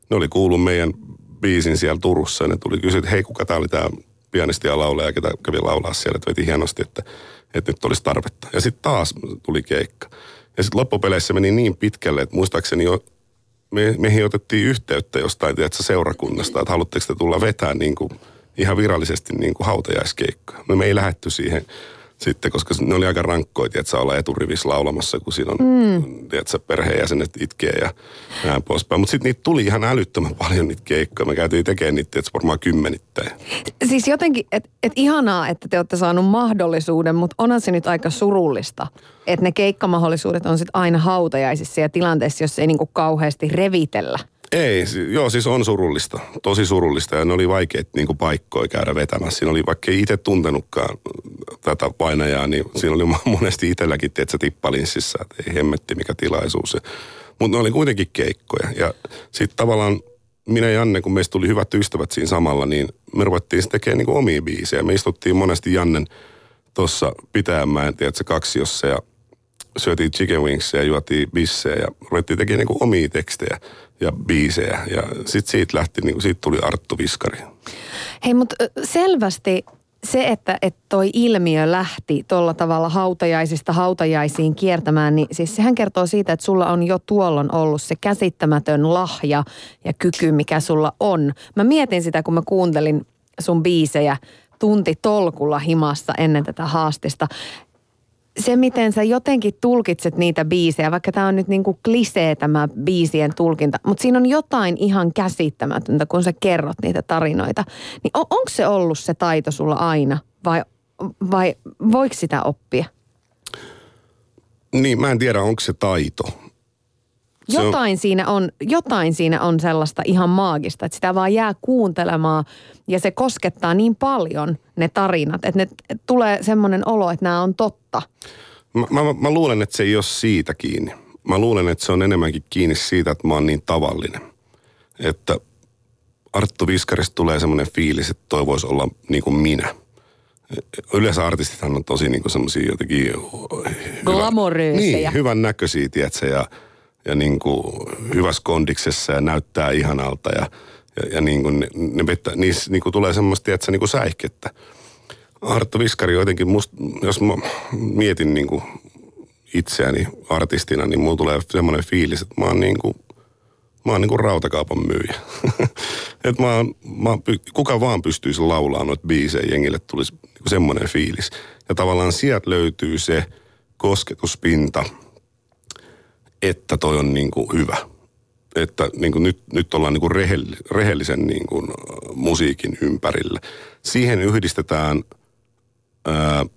ne oli kuullut meidän biisin siellä Turussa ja ne tuli kysyä, että hei, kuka tää oli tää pianisti ja laulaja, ketä kävi laulaa siellä, että veti hienosti, että, että nyt olisi tarvetta. Ja sitten taas tuli keikka. Ja sitten loppupeleissä meni niin pitkälle, että muistaakseni jo me, meihin otettiin yhteyttä jostain, tiedätkö, seurakunnasta, että haluatteko te tulla vetää niin kuin, ihan virallisesti niin kuin hautajaiskeikkaa. Me, me ei lähdetty siihen sitten, koska ne oli aika rankkoja, tiedätkö, olla eturivissä laulamassa, kun siinä on, mm. tiedätkö, perheenjäsenet itkee ja näin poispäin. Mutta sitten niitä tuli ihan älyttömän paljon niitä keikkoja. Me käytiin tekemään niitä, tiedätkö, varmaan kymmenittäin. Siis jotenkin, että et ihanaa, että te olette saanut mahdollisuuden, mutta onhan se nyt aika surullista, että ne keikkamahdollisuudet on sitten aina hautajaisissa ja tilanteessa, jos ei niinku kauheasti revitellä. Ei, joo, siis on surullista, tosi surullista ja ne oli vaikeita niin kuin paikkoja käydä vetämässä. Siinä oli, vaikka ei itse tuntenutkaan tätä painajaa, niin siinä oli monesti itselläkin, tiedätkö, tippalinssissä, että ei hemmetti mikä tilaisuus. Mutta ne oli kuitenkin keikkoja ja sitten tavallaan minä ja Janne, kun meistä tuli hyvät ystävät siinä samalla, niin me ruvettiin sitten tekemään niin kuin omia biisejä. Me istuttiin monesti Jannen tuossa Pitäjänmäen, tiedätkö, kaksiossa ja syötiin chicken wingsia ja juotiin bissejä ja ruvettiin tekemään niin kuin omia tekstejä ja biisejä. Ja sitten siitä lähti, niin kuin siitä tuli Arttu Viskari. Hei, mutta selvästi se, että, että toi ilmiö lähti tuolla tavalla hautajaisista hautajaisiin kiertämään, niin siis sehän kertoo siitä, että sulla on jo tuolloin ollut se käsittämätön lahja ja kyky, mikä sulla on. Mä mietin sitä, kun mä kuuntelin sun biisejä tunti tolkulla himassa ennen tätä haastista. Se, miten sä jotenkin tulkitset niitä biisejä, vaikka tämä on nyt niin kuin klisee tämä biisien tulkinta, mutta siinä on jotain ihan käsittämätöntä, kun sä kerrot niitä tarinoita. Niin on, onko se ollut se taito sulla aina vai, vai voiko sitä oppia? Niin, mä en tiedä, onko se taito. Se jotain, on... siinä on, jotain siinä on sellaista ihan maagista, että sitä vaan jää kuuntelemaan ja se koskettaa niin paljon ne tarinat, että ne tulee semmoinen olo, että nämä on totta. Mä, mä, mä luulen, että se ei ole siitä kiinni. Mä luulen, että se on enemmänkin kiinni siitä, että mä oon niin tavallinen. Että Arttu Viskarista tulee semmoinen fiilis, että toi voisi olla niin kuin minä. Yleensä artistithan on tosi niin kuin semmoisia jotenkin... Glamoröysejä. Niin, hyvän näköisiä, tiedätkö, ja ja niin kuin hyvässä kondiksessa ja näyttää ihanalta ja, ja, ja niin kuin ne, ne vettä, niissä niin kuin tulee semmoista, tiedätkö, niin kuin säihkettä. Arttu Viskari jotenkin, musta, jos mä mietin niin kuin itseäni artistina, niin mulla tulee semmoinen fiilis, että mä oon niin kuin, mä oon niin kuin rautakaupan myyjä. Että mä oon, mä oon, kuka vaan pystyisi laulamaan noita biisejä, jengille tulisi niin kuin semmoinen fiilis. Ja tavallaan sieltä löytyy se kosketuspinta, että toi on niin kuin hyvä. Että niin kuin nyt, nyt ollaan niin kuin rehell, rehellisen niin kuin musiikin ympärillä. Siihen yhdistetään ää,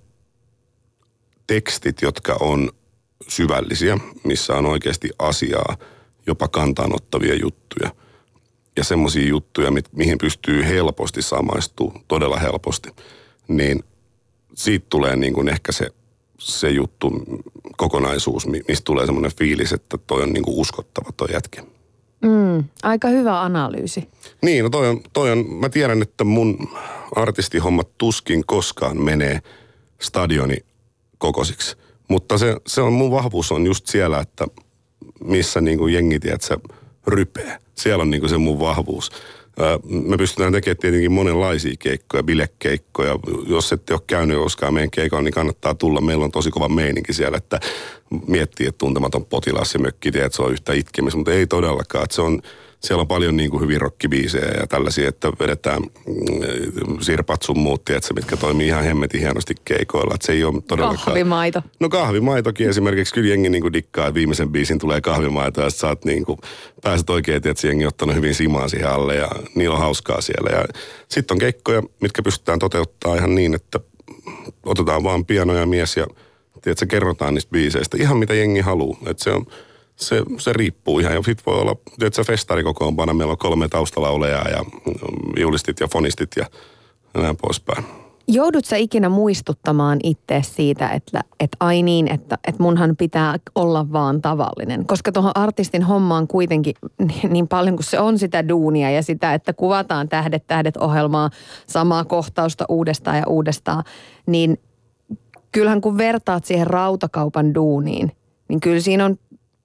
tekstit, jotka on syvällisiä, missä on oikeasti asiaa, jopa kantaanottavia juttuja. Ja semmoisia juttuja, mi, mihin pystyy helposti samaistumaan, todella helposti. Niin siitä tulee niin kuin ehkä se se juttu, kokonaisuus, mistä tulee semmoinen fiilis, että toi on niinku uskottava toi jätkä. Mm, aika hyvä analyysi. Niin, no toi on, toi on, mä tiedän, että mun artistihommat tuskin koskaan menee stadioni kokoisiksi. Mutta se, se on, mun vahvuus on just siellä, että missä niinku jengi, tiedätkö, rypee. Siellä on niinku se mun vahvuus. Me pystytään tekemään tietenkin monenlaisia keikkoja, bilekeikkoja. Jos ette ole käynyt koskaan meidän keikoon, niin kannattaa tulla. Meillä on tosi kova meininki siellä, että miettii, että tuntematon potilas ja mökki, että se on yhtä itkemistä, mutta ei todellakaan. Että se on, siellä on paljon niin kuin hyvin rockibiisejä ja tällaisia, että vedetään mm, sirpat sun muut, että mitkä toimii ihan hemmetin hienosti keikoilla. Että se ei ole todellakaan... Kahvimaito. No kahvimaitokin esimerkiksi. Kyllä jengi niin kuin dikkaa, että viimeisen biisin tulee kahvimaito ja sä oot niin kuin, pääset oikein, että jengi on ottanut hyvin simaa siihen alle ja niillä on hauskaa siellä. Ja sitten on keikkoja, mitkä pystytään toteuttamaan ihan niin, että otetaan vaan piano ja mies ja tiedätkö, kerrotaan niistä biiseistä ihan mitä jengi haluaa. Että se on... Se, se riippuu ihan. Ja sit voi olla, tiedätkö, festarikokoonpana. Meillä on kolme taustalaulajaa ja julistit ja fonistit ja näin poispäin. Joudut sä ikinä muistuttamaan itse siitä, että, että ai niin, että, että munhan pitää olla vaan tavallinen? Koska tuohon artistin hommaan kuitenkin niin paljon, kun se on sitä duunia ja sitä, että kuvataan tähdet, tähdet ohjelmaa, samaa kohtausta uudestaan ja uudestaan, niin kyllähän kun vertaat siihen rautakaupan duuniin, niin kyllä siinä on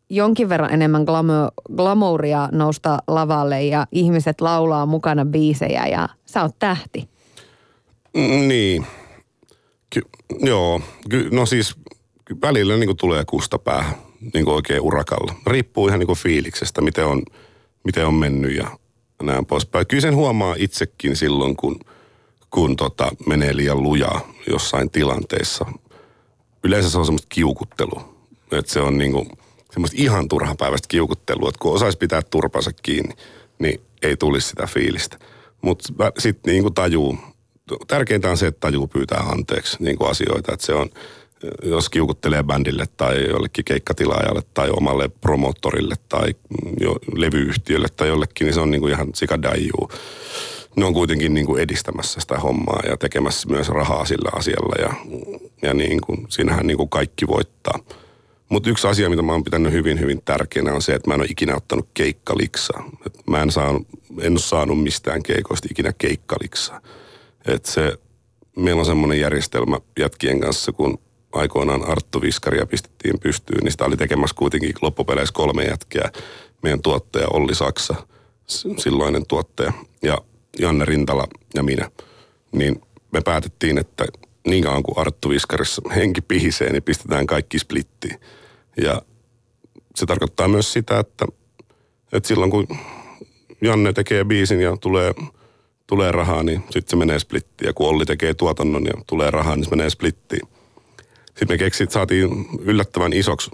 jonkin verran enemmän glamo- glamouria nousta lavalle ja ihmiset laulaa mukana biisejä ja sä oot tähti. Mm, niin. Ky- joo. Ky- no siis ky- välillä niin kuin tulee kusta päähän niin kuin oikein urakalla. Riippuu ihan niin kuin fiiliksestä, miten on, miten on mennyt ja näin poispäin. Kyllä sen huomaa itsekin silloin, kun, kun tota, menee liian lujaa jossain tilanteissa. Yleensä se on semmoista kiukuttelua. Että se on niin kuin semmoista ihan turhapäiväistä kiukuttelua, että kun osaisi pitää turpansa kiinni, niin ei tulisi sitä fiilistä. Mutta sitten niin kuin tajuu, tärkeintä on se, että tajuu pyytää anteeksi niin kuin asioita, että se on, jos kiukuttelee bändille tai jollekin keikkatilaajalle tai omalle promoottorille tai jo levyyhtiölle tai jollekin, niin se on niin kuin ihan sikadaijuu. Ne on kuitenkin niin kuin edistämässä sitä hommaa ja tekemässä myös rahaa sillä asialla ja, ja niin kuin, siinähän niin kuin kaikki voittaa. Mutta yksi asia, mitä mä oon pitänyt hyvin, hyvin tärkeänä on se, että mä en ole ikinä ottanut keikkaliksaa. Et mä en, saanut, en ole saanut mistään keikoista ikinä keikkaliksaa. Et se, meillä on semmoinen järjestelmä jätkien kanssa, kun aikoinaan Arttu Viskaria pistettiin pystyyn, niin sitä oli tekemässä kuitenkin loppupeleissä kolme jätkää. Meidän tuottaja Olli Saksa, silloinen tuottaja, ja Janne Rintala ja minä. Niin me päätettiin, että niin kauan kuin Arttu Viskarissa henki pihisee, niin pistetään kaikki splittiin. Ja se tarkoittaa myös sitä, että, että silloin kun Janne tekee biisin ja tulee, tulee rahaa, niin sitten se menee splittiin. Ja kun Olli tekee tuotannon ja tulee rahaa, niin se menee splittiin. Sitten me keksit, saatiin yllättävän isoksi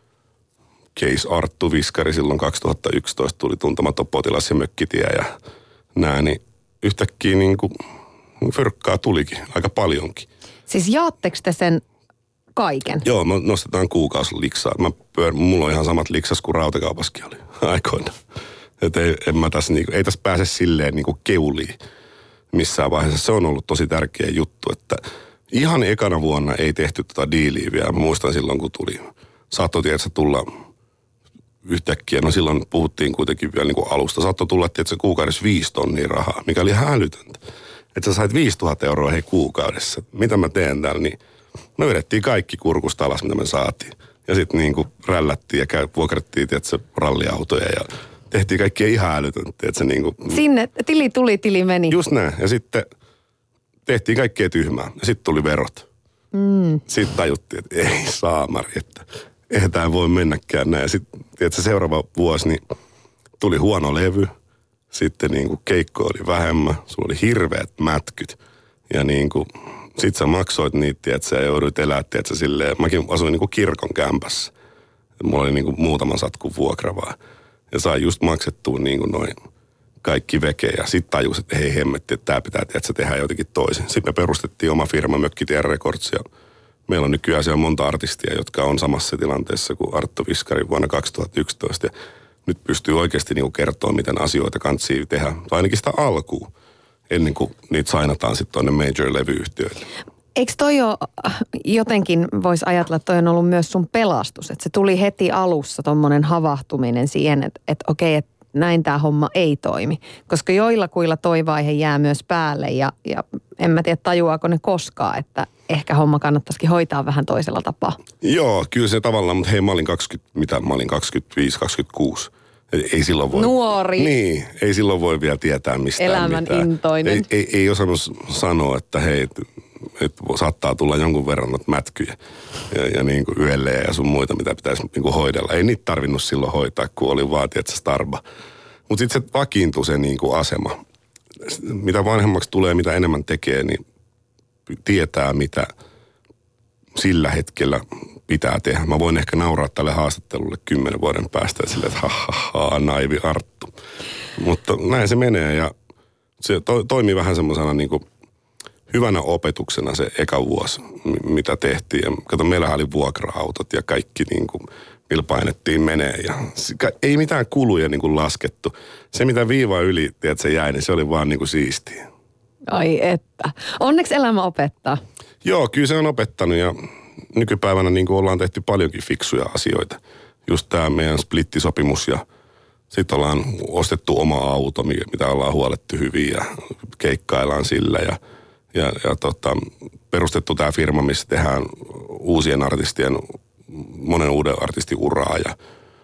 case Arttu Viskari silloin kaksituhattayksitoista tuli Tuntematon potilas ja Mökkitie ja nää, niin yhtäkkiä niin kuin fyrkkaa tulikin aika paljonkin. Siis jaatteko te sen kaiken? Joo, me nostetaan kuukausiliksaa. Mä pyör, mulla on ihan samat liksas kuin Rautakaupaskin oli aikoinaan. Että ei, en mä tässä, niinku, ei tässä pääse silleen niinku keuliin missään vaiheessa. Se on ollut tosi tärkeä juttu, että ihan ekana vuonna ei tehty tota diiliä vielä. Mä muistan silloin, kun tuli. Saattoi tietysti tulla yhtäkkiä, no silloin puhuttiin kuitenkin vielä niinku alusta. Saattoi tulla tietysti kuukaudessa viisi tonnia rahaa, mikä oli hälytöntä. Että sä sait viisituhatta euroa hei kuukaudessa. Mitä mä teen täällä, niin me vedettiin kaikki kurkusta alas, mitä me saatiin. Ja sitten niinku rällättiin ja käy, vuokrattiin, tiedätkö, ralliautoja ja tehtiin kaikkia ihan älytöntä, tiedätkö, niinku. Sinne tili tuli, tili meni. Just näin. Ja sitten tehtiin kaikkea tyhmää. Ja sitten tuli verot. Mm. Sitten tajuttiin, että ei saamari, että eihän tämä voi mennäkään näin. Ja sitten, tiedätkö, seuraava vuosi, niin tuli huono levy. Sitten niinku keikko oli vähemmän. Sulla oli hirveät mätkyt. Ja niinku sit sä maksoit niitä, tiedätkö, ja jouduit elää, tiedätkö, silleen. Mäkin asuin niinku kirkon kämpässä. Mulla oli niinku muutaman satkun vuokra vaan. Ja sai just maksettua niinku noin kaikki veke. Ja sit tajus, että hei hemmetti, että tää pitää, tiedätkö, tehdä jotenkin toisin. Sitten me perustettiin oma firma Mökkitie Records. Ja meillä on nykyään siellä monta artistia, jotka on samassa tilanteessa kuin Arttu Viskari vuonna kaksituhattayksitoista. Ja nyt pystyy oikeasti niinku kertoa, miten asioita kantsii tehdä. Tai ainakin sitä alkuun, ennen kuin niitä sainataan sitten tuonne major-levyyhtiöille. Eikö toi ole, jotenkin voisi ajatella, että toi on ollut myös sun pelastus? Että se tuli heti alussa tommonen havahtuminen siihen, että, että okei, että näin tämä homma ei toimi. Koska joillakuilla toi vaihe jää myös päälle ja, ja en mä tiedä tajuaako ne koskaan, että ehkä homma kannattaisikin hoitaa vähän toisella tapaa. Joo, kyllä se tavallaan, mutta hei mä olin kaksikymmentä, mitä mä olin kaksikymmentäviisi kaksikymmentäkuusi. Ei silloin voi. Nuori. Niin, ei silloin voi vielä tietää mistään elämän mitään. intoinen. Ei, ei, ei osannut sanoa, että hei, että et saattaa tulla jonkun verran noita mätkyjä ja, ja niin kuin yölleen ja sun muita, mitä pitäisi niin kuin hoidella. Ei niitä tarvinnut silloin hoitaa, kun oli vaan, että se starba. Mutta sitten se vakiintui se niin kuin asema. Mitä vanhemmaksi tulee, mitä enemmän tekee, niin tietää, mitä sillä hetkellä pitää tehdä. Mä voin ehkä nauraa tälle haastattelulle kymmenen vuoden päästä ja silleen, että ha, ha, ha, naivi Arttu. Mutta näin se menee ja se to, toimii vähän semmoisena niin kuin hyvänä opetuksena se eka vuosi, mitä tehtiin. Ja kato, meillähän oli vuokra-autot ja kaikki niin kuin, millä painettiin menee. Ja ei mitään kuluja niin kuin laskettu. Se, mitä viiva yli, tiedät, se jäi, niin se oli vaan niin kuin siistiä. Ai että. Onneksi elämä opettaa. Joo, kyllä se on opettanut ja nykypäivänä niin kuin ollaan tehty paljonkin fiksuja asioita. Just tämä meidän splittisopimus ja sitten ollaan ostettu oma auto, mitä ollaan huolettu hyvin ja keikkaillaan sillä ja Ja, ja tota, perustettu tämä firma, missä tehdään uusien artistien, monen uuden artistin uraa ja,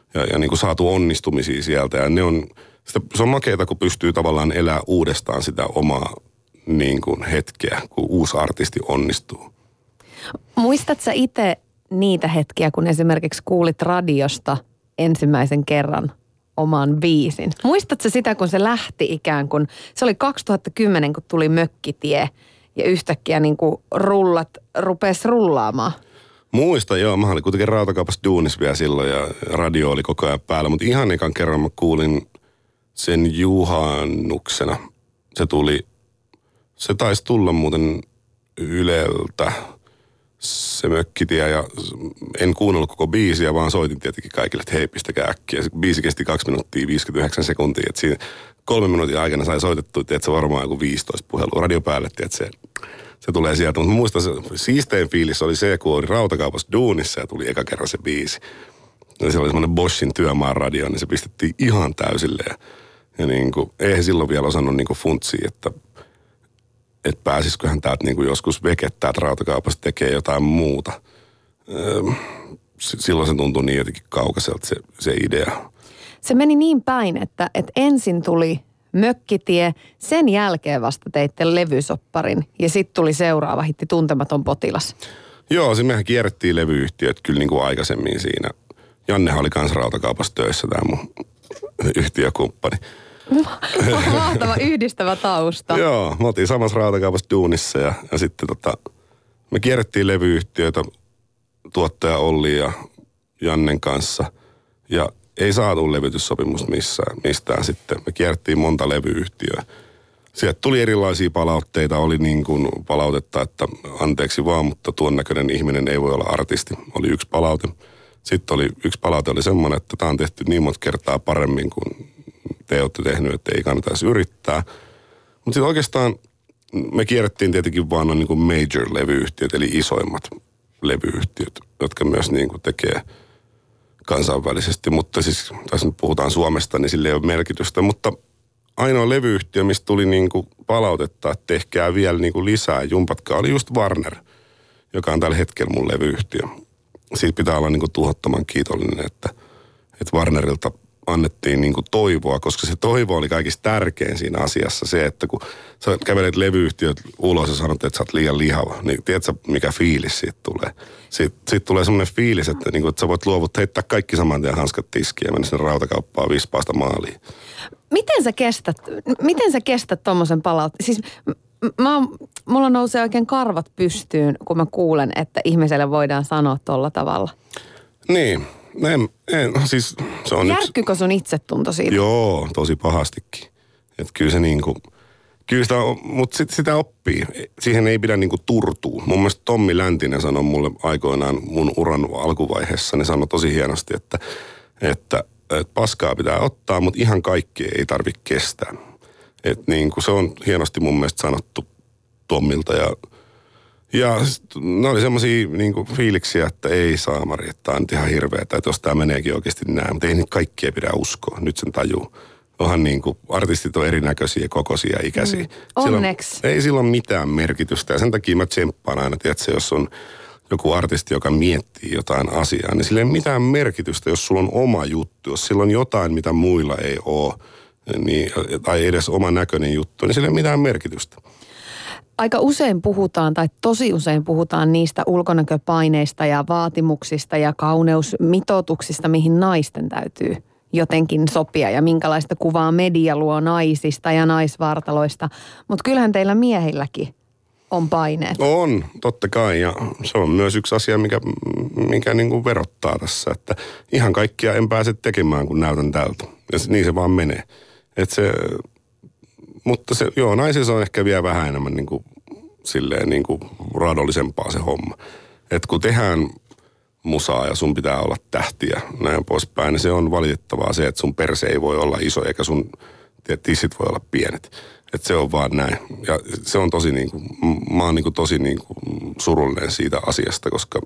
ja, ja niin kuin saatu onnistumisia sieltä. Ja ne on, sitä, se on makeata, kun pystyy tavallaan elää uudestaan sitä omaa niin kuin hetkeä, kun uusi artisti onnistuu. Muistatko sä itse niitä hetkiä, kun esimerkiksi kuulit radiosta ensimmäisen kerran oman biisin? Muistatko sä sitä, kun se lähti ikään kuin, se oli kaksituhattakymmenen, kun tuli Mökkitie ja yhtäkkiä niin kuin rullat rupesi rullaamaan? Muista, joo. Mä olin kuitenkin Rautakaupassa duunis vielä silloin ja radio oli koko ajan päällä. Mutta ihan ekan kerran mä kuulin sen juhannuksena. Se tuli, se taisi tulla muuten Yleltä se Mökkitie ja en kuunnellut koko biisiä, vaan soitin tietenkin kaikille, että hei, pistäkää äkkiä. Se biisi kesti kaksi minuuttia viisikymmentäyhdeksän sekuntia. Että siinä kolmen minuutin aikana sai soitettua, että se varmaan joku viisitoista puhelua radio päälle, että se... Se tulee sieltä, mutta muistan, se siistein fiilis oli se, kun oli Rautakaupassa duunissa ja tuli eka kerran se biisi. Ja se oli semmoinen Boschin työmaan radio, niin se pistettiin ihan täysille. Ja, ja niin kuin, eihän silloin vielä osannut niin kuin funtsia, että, että pääsisiköhän täältä niin kuin joskus vekettää, että Rautakaupassa tekee jotain muuta. Silloin se tuntui niin jotenkin kaukaiselta se, se idea. Se meni niin päin, että, että ensin tuli Mökkitie, sen jälkeen vasta teitte levysopparin ja sitten tuli seuraava hitti Tuntematon potilas. Joo, siis mehän kierrettiin levyyhtiöt kyllä niin kuin aikaisemmin siinä. Jannehan oli kans Rautakaupassa töissä, tämä mun yhtiökumppani. Mahtava yhdistävä tausta. Joo, me oltiin samassa Rautakaupassa duunissa ja, ja sitten tota, me kierrettiin levyyhtiöitä tuottaja Olli ja Jannen kanssa ja ei saatu levytyssopimusta missään, mistään sitten. Me kierrettiin monta levyyhtiöä. Sieltä tuli erilaisia palautteita. Oli niin kuin palautetta, että anteeksi vaan, mutta tuon näköinen ihminen ei voi olla artisti. Oli yksi palaute. Sitten oli, yksi palaute oli semmoinen, että tämä on tehty niin monta kertaa paremmin kuin te olette tehnyt, että ei kannata edes yrittää. Mutta sitten oikeastaan me kierrettiin tietenkin vaan niin kuin major-levyyhtiöt, eli isoimmat levyyhtiöt, jotka myös niin kuin tekee kansainvälisesti, mutta siis tässä nyt puhutaan Suomesta, niin sillä ei ole merkitystä. Mutta ainoa levyyhtiö, mistä tuli niin kuin palautetta, että tehkää vielä niin kuin lisää, jumpatkaa, oli just Warner, joka on tällä hetkellä mun levyyhtiö. Siitä pitää olla niin kuin tuhottoman kiitollinen, että, että Warnerilta annettiin niin kuin toivoa, koska se toivo oli kaikista tärkein siinä asiassa. Se, että kun sä kävelet levyyhtiöt ulos ja sanot, että sä oot liian lihava, niin tiedätkö mikä fiilis siitä tulee? Sitten sit tulee semmoinen fiilis, että, niin kuin, että sä voit luovuttaa, heittää kaikki saman tien hanskat tiskiin ja mennä sinne Rautakauppaan vispaasta maaliin. Miten sä kestät, miten sä kestät tommosen palautteen? Siis mä, mulla nousee oikein karvat pystyyn, kun mä kuulen, että ihmiselle voidaan sanoa tolla tavalla. Niin. En, en, siis se on Järkkykö sun itsetunto siitä? Joo, tosi pahastikin. Että kyllä se niinku, kyllä sitä, mutta sit sitä oppii. Siihen ei pidä niinku turtua. Mun mielestä Tommi Läntinen sanoi mulle aikoinaan mun uran alkuvaiheessa, ne sanoi tosi hienosti, että, että, että paskaa pitää ottaa, mutta ihan kaikki ei tarvitse kestää. Että niinku se on hienosti mun mielestä sanottu Tommilta ja Ja ne oli semmoisia niinku fiiliksiä, että ei saamari, että tämä on ihan hirveetä, että jos tämä meneekin oikeasti näin. Mutta ei niitä kaikkia pidä uskoa, nyt sen tajuu. Onhan niinku, artistit on erinäköisiä, kokoisia ja ikäisiä. Mm, onneksi. Silloin, ei sillä ole mitään merkitystä ja sen takia mä tsemppaan aina, tiedätkö, jos on joku artisti, joka miettii jotain asiaa, niin sillä ei ole mitään merkitystä, jos sulla on oma juttu. Jos sillä on jotain, mitä muilla ei ole, niin, tai edes oma näköinen juttu, niin sillä ei ole mitään merkitystä. Aika usein puhutaan, tai tosi usein puhutaan niistä ulkonäköpaineista ja vaatimuksista ja kauneusmitoituksista, mihin naisten täytyy jotenkin sopia ja minkälaista kuvaa media luo naisista ja naisvartaloista. Mutta kyllähän teillä miehilläkin on paineet. On, totta kai, ja se on myös yksi asia, mikä, mikä niin kuin verottaa tässä, että ihan kaikkia en pääse tekemään, kun näytän tältä. Ja niin se vaan menee. Että se... Mutta se, joo, naisissa on ehkä vielä vähän enemmän niin kuin, silleen niin kuin raadollisempaa se homma. Että kun tehdään musaa ja sun pitää olla tähtiä näin poispäin, niin se on valitettavaa se, että sun perse ei voi olla iso eikä sun tissit voi olla pienet. Että se on vaan näin. Ja se on tosi niin kuin, mä oon niin kuin tosi niin kuin surullinen siitä asiasta, koska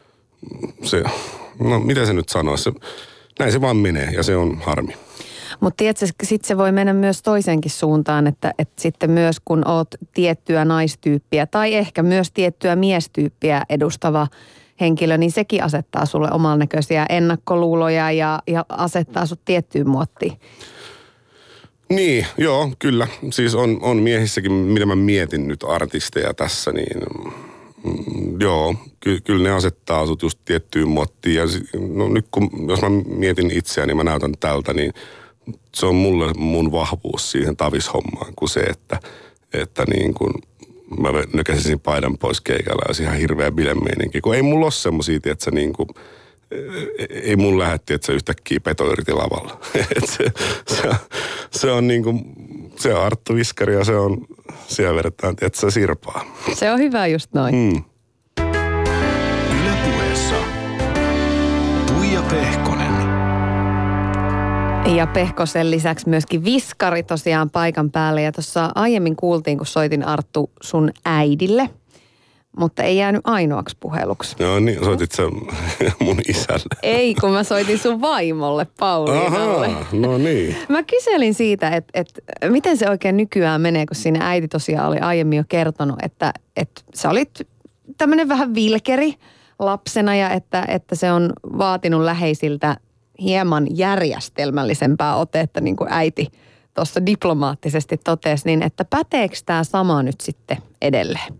se, no miten se nyt sanoisi, se, näin se vaan menee ja se on harmi. Mutta tiedätkö, sitten se voi mennä myös toisenkin suuntaan, että, että sitten myös kun oot tiettyä naistyyppiä tai ehkä myös tiettyä miestyyppiä edustava henkilö, niin sekin asettaa sulle oman näköisiä ennakkoluuloja ja, ja asettaa sut tiettyyn muottiin. Niin, joo, kyllä. Siis on, on miehissäkin, mitä mä mietin nyt artisteja tässä, niin mm, joo, ky, kyllä ne asettaa sut just tiettyyn muottiin. Ja no nyt kun, jos mä mietin itseäni, niin mä näytän tältä, niin se on mulle mun vahvuus siihen tavishommaan kuin se, että, että niin kun mä nykäsisin paidan pois keikalla ja olisi ihan hirveä bilemeininki. Kun ei mulla ole semmosia, että se niin kuin, ei mun lähetti, että se yhtäkkiä peto yriti lavalla. se, se, se on niin kuin, se on Arttu Viskari ja se on, siellä vedetään, että se sirpaa. Se on hyvä just noin. Mm. Yle Puheessa Tuija Pehkonen. Ja Pehkosen lisäksi myöskin Viskari tosiaan paikan päälle. Ja tuossa aiemmin kuultiin, kun soitin Arttu sun äidille, mutta ei jäänyt ainoaksi puheluksi. Joo niin, soitit sä mun isälle. Ei, kun mä soitin sun vaimolle, Pauliinalle. Ahaa, no niin. Mä kyselin siitä, että, että miten se oikein nykyään menee, kun siinä äiti tosiaan oli aiemmin jo kertonut, että, että sä olit tämmöinen vähän vilkeri lapsena ja että, että se on vaatinut läheisiltä hieman järjestelmällisempää otetta, niin kuin äiti tuossa diplomaattisesti totesi, niin että päteekö tämä sama nyt sitten edelleen?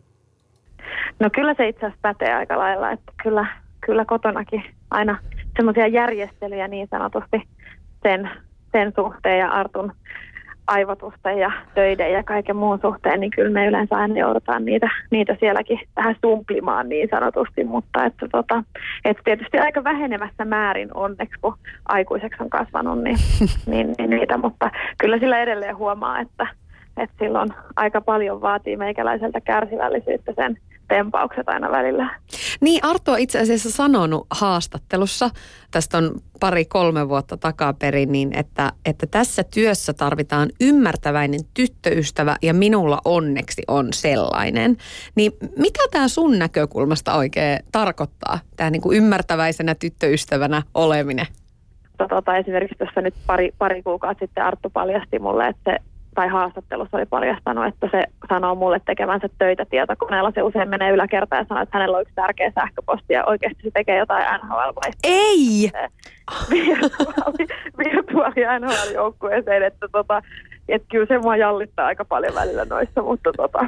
No kyllä se itse asiassa pätee aika lailla, että kyllä, kyllä kotonakin aina semmoisia järjestelyjä niin sanotusti sen, sen suhteen ja Artun aivotusten ja töiden ja kaiken muun suhteen, niin kyllä me yleensä aina joudutaan niitä, niitä sielläkin vähän sumplimaan niin sanotusti, mutta että, tota, että tietysti aika vähenevässä määrin onneksi, kun aikuiseksi on kasvanut, niin, niin, niin niitä, mutta kyllä sillä edelleen huomaa, että, että silloin aika paljon vaatii meikäläiseltä kärsivällisyyttä sen tempaukset aina välillä. Niin, Arttu on itse asiassa sanonut haastattelussa, tästä on pari-kolme vuotta takaperin, niin että, että tässä työssä tarvitaan ymmärtäväinen tyttöystävä ja minulla onneksi on sellainen. Niin mitä tämä sun näkökulmasta oikein tarkoittaa, tämä niin kuin ymmärtäväisenä tyttöystävänä oleminen? Tota, esimerkiksi tässä nyt pari, pari kuukautta sitten Arttu paljasti mulle, että se tai haastattelussa oli paljastanut, että se sanoo mulle tekevänsä töitä tietokoneella. Se usein menee yläkertaan ja sanoo, että hänellä on yksi tärkeä sähköposti ja oikeasti se tekee jotain N H L vai Ei! Virtuaali, virtuaali N H L-joukkueeseen, että, tota, että kyllä se mua jallittaa aika paljon välillä noissa, mutta tota...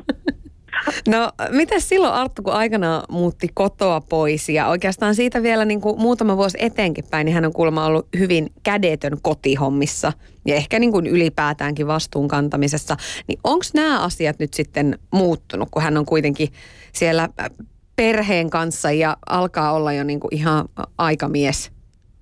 No, mitäs silloin Arttu, kun aikanaan muutti kotoa pois ja oikeastaan siitä vielä niin kuin muutama vuosi eteenkin päin, niin hän on kuulemma ollut hyvin kädetön kotihommissa ja ehkä niin kuin ylipäätäänkin vastuun kantamisessa. Niin onko nämä asiat nyt sitten muuttunut, kun hän on kuitenkin siellä perheen kanssa ja alkaa olla jo niin kuin ihan aikamies?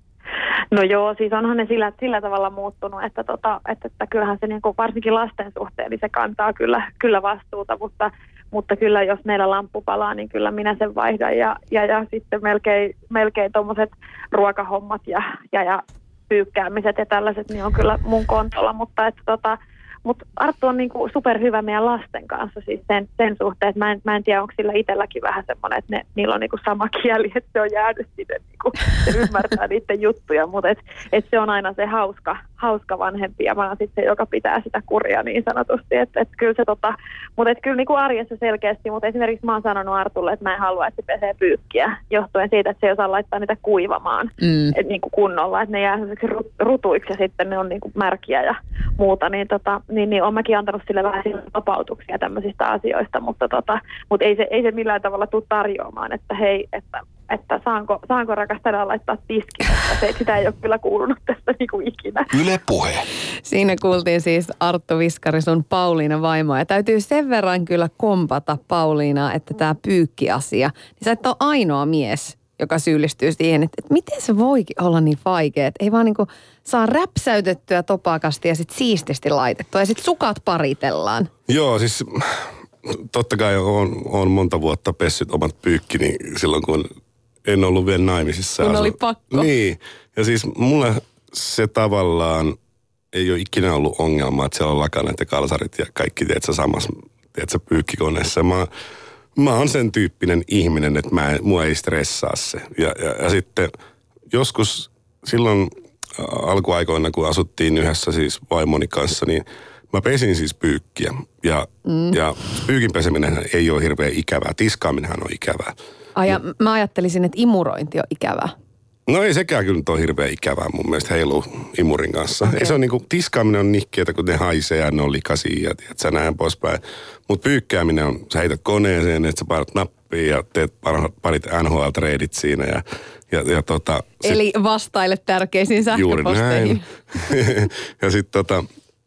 No joo, siis onhan ne sillä, sillä tavalla muuttunut, että, tota, että, että kyllähän se niin kuin varsinkin lasten suhteen, niin se kantaa kyllä, kyllä vastuuta, mutta, mutta kyllä jos meillä lamppu palaa, niin kyllä minä sen vaihdan ja, ja, ja sitten melkein, melkein tuommoiset ruokahommat ja, ja, ja pyykkäämiset ja tällaiset, niin on kyllä mun kontolla, mutta että tota, mutta Arttu on niinku superhyvä meidän lasten kanssa siis sen, sen suhteen, että mä en, mä en tiedä, onko sillä itselläkin vähän semmoinen, että ne, niillä on niinku sama kieli, että se on jäänyt sinne, niinku, se ymmärtää niiden juttuja, mutta et, et se on aina se hauska, hauska vanhempi ja mä oon sitten se, joka pitää sitä kuria niin sanotusti, että et kyllä se tota, mutta et kyllä niinku arjessa selkeästi, mutta esimerkiksi mä oon sanonut Artulle, että mä en halua, että se pesee pyykkiä, johtuen siitä, että se ei osaa laittaa niitä kuivamaan mm. et niinku kunnolla, että ne jää sellaiseksi rutuiksi ja sitten ne on niinku märkiä ja muuta, niin tota, Niin, niin olen mäkin antanut sille vähän vapautuksia tämmöisistä asioista, mutta, tota, mutta ei, se, ei se millään tavalla tule tarjoamaan, että hei, että, että saanko, saanko rakastajaa laittaa tiskin, että se, sitä ei ole kyllä kuulunut tästä niin kuin ikinä. Yle Puhe. Siinä kuultiin siis Arttu Viskari, sun Pauliina vaimoa. Ja täytyy sen verran kyllä kompata Pauliinaa, että tämä pyykkiasia, niin sä et ole ainoa mies, joka syyllistyy siihen, että, että miten se voikin olla niin vaikea, että ei vaan niin kuin saa räpsäytettyä topakasti ja sitten siististi laitettua ja sitten sukat paritellaan. Joo, siis totta kai on, on monta vuotta pessyt omat pyykkini silloin, kun en ollut vielä naimisissa. Kun oli pakko. Niin, ja siis mulle se tavallaan ei ole ikinä ollut ongelma, että siellä on lakanat ja kalsarit ja kaikki, tiedätkö, samassa, tiedätkö, pyykkikoneessa. Mä Mä oon sen tyyppinen ihminen, että mä en, mua ei stressaa se. Ja, ja, ja sitten joskus silloin alkuaikoina, kun asuttiin yhdessä siis vaimoni kanssa, niin mä pesin siis pyykkiä. Ja, mm. ja pyykin peseminen ei ole hirveän ikävää. Tiskaaminenhan on ikävää. Ai ja mä ajattelisin, että imurointi on ikävää. No ei sekään kyllä nyt ole hirveän ikävää mun mielestä heilu imurin kanssa. Okay. Ei se on niinku, tiskaaminen on nihkeetä, kun ne haisee ja ne on likaisia ja tiedätkö, näin poispäin. Mutta pyykkääminen on, sä heität koneeseen, että sä painat nappiin ja teet parit N H L-treidit siinä ja, ja, ja tota... Eli sit, vastaile tärkeisiin sähköposteihin. Juuri näin. Ja sit tota,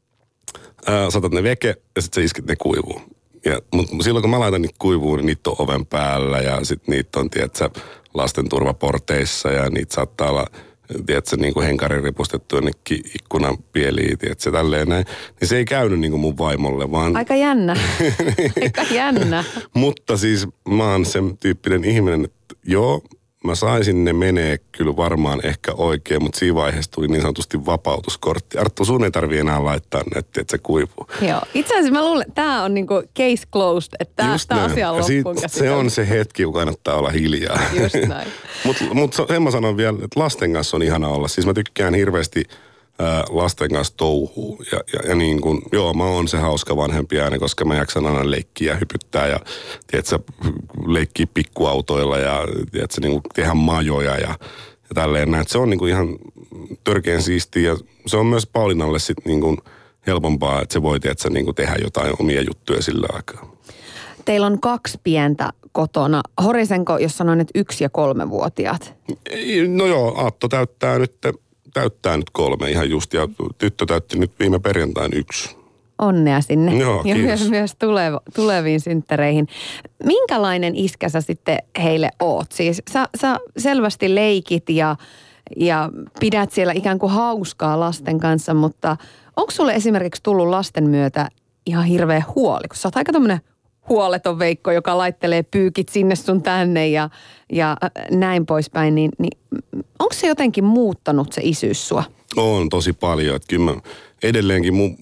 ää, saatat ne veke ja sit sä iskit ne kuivuun. Ja, mutta silloin kun mä laitan niitä kuivuun, niin niitä on oven päällä ja sit niitä on, tiedätkö, lasten turvaporteissa ja niitä saattaa olla, tiedätkö, niin kuin henkarin ripustettu jonnekin ikkunan pieliin, tiedätkö, tälleen näin. Niin se ei käynyt niin kuin mun vaimolle, vaan... Aika jännä. Aika jännä. Mutta siis mä oon sen tyyppinen ihminen, että joo, mä saisin ne menee kyllä varmaan ehkä oikein, mutta siinä vaiheessa tuli niin sanotusti vapautuskortti. Arttu, sun ei tarvii enää laittaa näitä, että se kuivuu. Joo. Itse asiassa mä luulen, että tämä on niinku case closed, että tämä asia on loppuun käsitelty. Se on se hetki, kun kannattaa olla hiljaa. Just näin. Mutta mut sen mä sanon vielä, että lasten kanssa on ihana olla. Siis mä tykkään hirveästi ää, lasten kanssa touhuu. Ja, ja, ja niin kun, joo, mä oon se hauska vanhempi ääni, koska mä jaksan aina leikkiä ja hypyttää ja tiedätkö, leikkiä pikkuautoilla ja tiedätkö, niin tehdä majoja ja, ja tälleen näin. Se on niin kuin ihan törkeän siistiä ja se on myös Paulinalle sitten niin kuin helpompaa, että se voi tiedätkö, niin kuin tehdä jotain omia juttuja sillä aikaa. Teillä on kaksi pientä kotona. Horisenko, jos sanoin, että yksi- ja kolmevuotiaat? No joo, Aatto täyttää nyt, täyttää nyt kolme ihan just ja tyttö täytti nyt viime perjantain yksi. Onnea sinne. Joo, ja kiitos. myös, myös tulev- tuleviin synttäreihin. Minkälainen iskä sä sitten heille oot? Siis sä, sä selvästi leikit ja, ja pidät siellä ikään kuin hauskaa lasten kanssa, mutta onko sulle esimerkiksi tullut lasten myötä ihan hirveä huoli? Kun sä oot aika tämmönen huoleton Veikko, joka laittelee pyykit sinne sun tänne ja, ja näin poispäin, niin, niin onko se jotenkin muuttanut se isyys sua? On tosi paljon. Että kyllä mä edelleenkin, mun,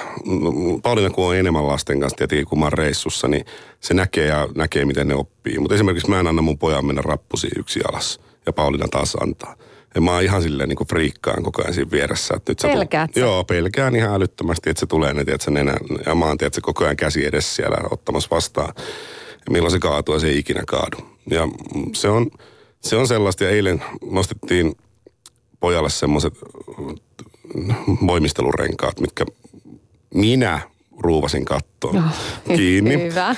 Pauliina kun on enemmän lasten kanssa, tietenkin kun mä oon reissussa, niin se näkee ja näkee, miten ne oppii. Mutta esimerkiksi mä en anna mun pojan mennä rappusiin yksi alas ja Pauliina taas antaa. Ja mä oon ihan silleen niin kuin friikkaan koko ajan siinä vieressä. Että nyt Pelkäät sä? Joo, pelkään ihan älyttömästi, että se tulee ne, tiedätkö, nenän. Ja mä oon, tiedätkö, koko ajan käsi edessä siellä ottamassa vastaan. Ja milloin se kaatuu ja se ei ikinä kaadu. Ja se on, se on sellaista, ja eilen nostettiin pojalle semmoiset voimistelurenkaat, mitkä minä ruuvasin kattoon oh, kiinni. Hyvä.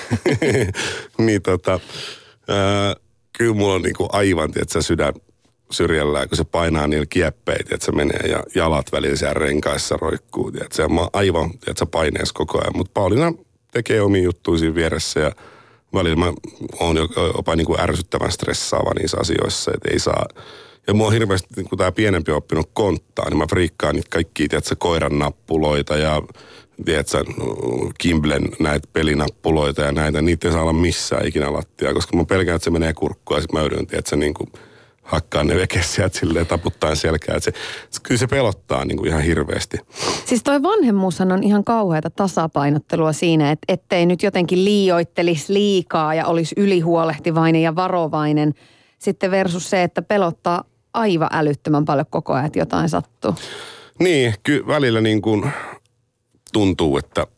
Niin tota, ää, kyllä mulla on niinku aivan, tiedätkö, sydän syrjällään, kun se painaa niillä kieppeitä, että se menee ja jalat välillä siellä renkaissa roikkuu. Tiedätkö, ja mä oon aivan, tiedätkö, paineessa koko ajan. Mutta Pauliina tekee omia juttuja siinä vieressä ja välillä mä oon jopa niinku ärsyttävän stressaava niissä asioissa, että ei saa. Ja mua on hirveästi, kun tää pienempi on oppinut konttaa, niin mä friikkaan niitä kaikkia, tiedätkö, koiran nappuloita ja tiedätkö, Kimblen näitä pelinappuloita ja näitä. Niitä ei saa olla missään ikinä lattiaa, koska mä pelkään, että se menee kurkkuun ja sit mä yritän, tiedätkö, niin kuin hakkaan ne veke sieltä silleen taputtaen selkää. Se, kyllä se pelottaa niin kuin ihan hirveästi. Siis toi vanhemmuushan on ihan kauheata tasapainottelua siinä, että ettei nyt jotenkin liioittelisi liikaa ja olisi ylihuolehtivainen ja varovainen. Sitten versus se, että pelottaa aivan älyttömän paljon koko ajan, että jotain sattuu. Niin, kyllä välillä niin kuin tuntuu, että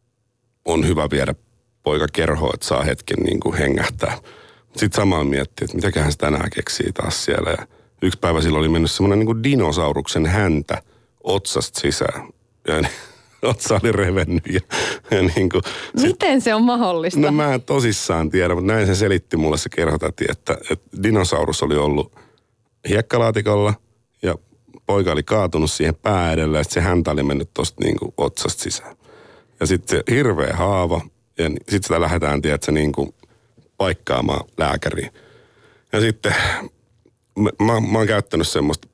on hyvä viedä poika kerhoon, että saa hetken niin kuin hengähtää. Sitten samaan miettii, että mitäköhän se tänään keksii taas siellä. Ja yksi päivä silloin oli mennyt semmoinen niin kuin dinosauruksen häntä otsasta sisään. Ja otsa oli revennyt. Ja, ja niin kuin, miten sit, se on mahdollista? No mä en tosissaan tiedä, mutta näin se selitti mulle se kerhotäti, että, että dinosaurus oli ollut hiekkalaatikolla ja poika oli kaatunut siihen pää edellä ja se häntä oli mennyt tosta niin kuin otsasta sisään. Ja sitten se hirveä haava ja sitten sitä lähdetään, tiedätkö, niin kuin paikkaamaan lääkäriin. Ja sitten mä, mä, mä oon käyttänyt semmoista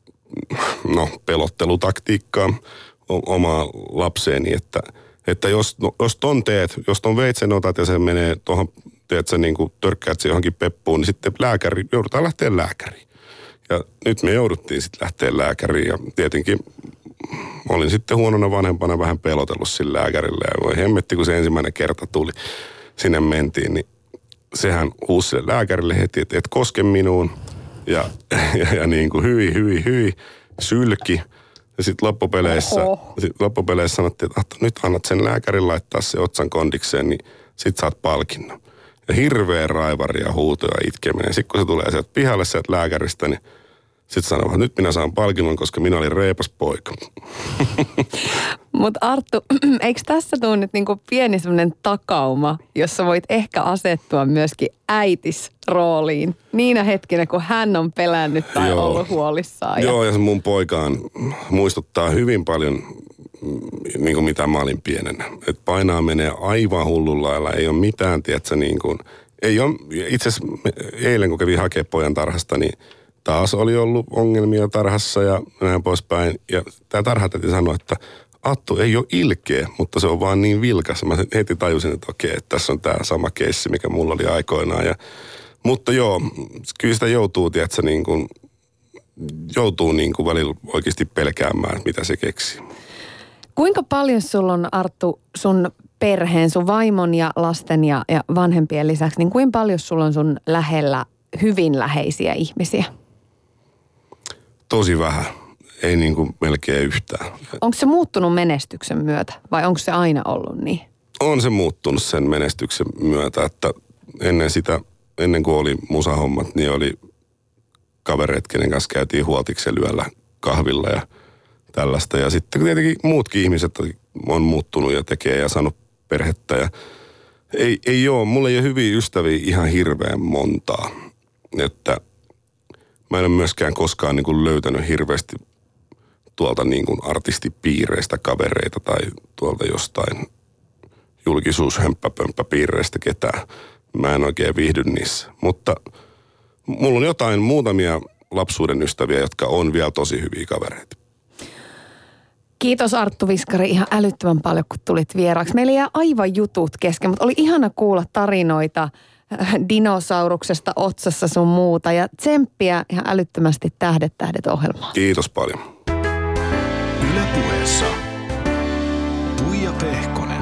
no, pelottelutaktiikkaa omaa lapseeni, että, että jos, no, jos ton teet, jos ton veitsen otat ja se menee tuohon, teet sä niin kuin törkkäät se johonkin peppuun, niin sitten lääkäri, joudutaan lähteä lääkäriin. Ja nyt me jouduttiin sitten lähteä lääkäriin ja tietenkin olin sitten huonona vanhempana vähän pelotellut sillä lääkärillä ja voi hemmetti, kun se ensimmäinen kerta tuli, sinne mentiin, niin sehän huusi sille lääkärille heti, että et koske minuun ja, ja, ja niin kuin hyi, hyi, hyi, sylki. Ja sitten loppupeleissä, sit loppupeleissä sanottiin, että nyt annat sen lääkärin laittaa se otsan kondikseen, niin sit saat palkinnon. Ja hirveä raivari ja huuto ja itkeminen. Sitten kun se tulee sieltä pihalle sieltä lääkäristä, niin sitten sanoo, että nyt minä saan palkinnon, koska minä olin reipas poika. Mutta Arttu, eikö tässä tule nyt niinku pieni semmoinen takauma, jossa voit ehkä asettua myöskin äitisrooliin niinä hetkinä, kun hän on pelännyt tai Joo. ollut huolissaan? Joo, ja se mun poikaan muistuttaa hyvin paljon, niin kuin mitä mä olin pienenä. Että painaa menee aivan hullun lailla, ei ole mitään, tiedätkö, niin kuin, ei ole, itse asiassa eilen kun kävin hakemaan pojan tarhasta, niin taas oli ollut ongelmia tarhassa ja näin poispäin. Ja tämä tarha täytyy sanoa, että Attu ei ole ilkeä, mutta se on vaan niin vilkas. Mä heti tajusin, että okei, että tässä on tämä sama keissi, mikä mulla oli aikoinaan. Ja, mutta joo, kyllä sitä joutuu, tiedätkö, niin kuin, joutuu niin kuin välillä oikeasti pelkäämään, mitä se keksii. Kuinka paljon sulla on, Arttu, sun perheen, sun vaimon ja lasten ja, ja vanhempien lisäksi, niin kuinka paljon sulla on sun lähellä hyvin läheisiä ihmisiä? Tosi vähän. Ei niin kuin melkein yhtään. Onko se muuttunut menestyksen myötä vai onko se aina ollut niin? On se muuttunut sen menestyksen myötä, että ennen sitä, ennen kuin oli musahommat, niin oli kavereet, kenen kanssa käytiin huoltiksen yöllä kahvilla ja tällaista. Ja sitten tietenkin muutkin ihmiset on muuttunut ja tekee ja saanut perhettä. Ja ei, ei ole, mulla ei ole hyviä ystäviä ihan hirveän montaa. Että mä en ole myöskään koskaan niin kuin löytänyt hirveästi tuolta niin kuin artistipiireistä kavereita tai tuolta jostain julkisuushömppäpömppäpiireistä ketään. Mä en oikein viihdy niissä. Mutta mulla on jotain muutamia lapsuuden ystäviä, jotka on vielä tosi hyviä kavereita. Kiitos Arttu Viskari ihan älyttömän paljon, kun tulit vieraaksi. Meillä jää aivan jutut kesken, mutta oli ihana kuulla tarinoita dinosauruksesta otsassa sun muuta. Ja tsemppiä ihan älyttömästi Tähdet tähdet -ohjelmaan. Kiitos paljon. Yle Puheessa Tuija Pehkonen.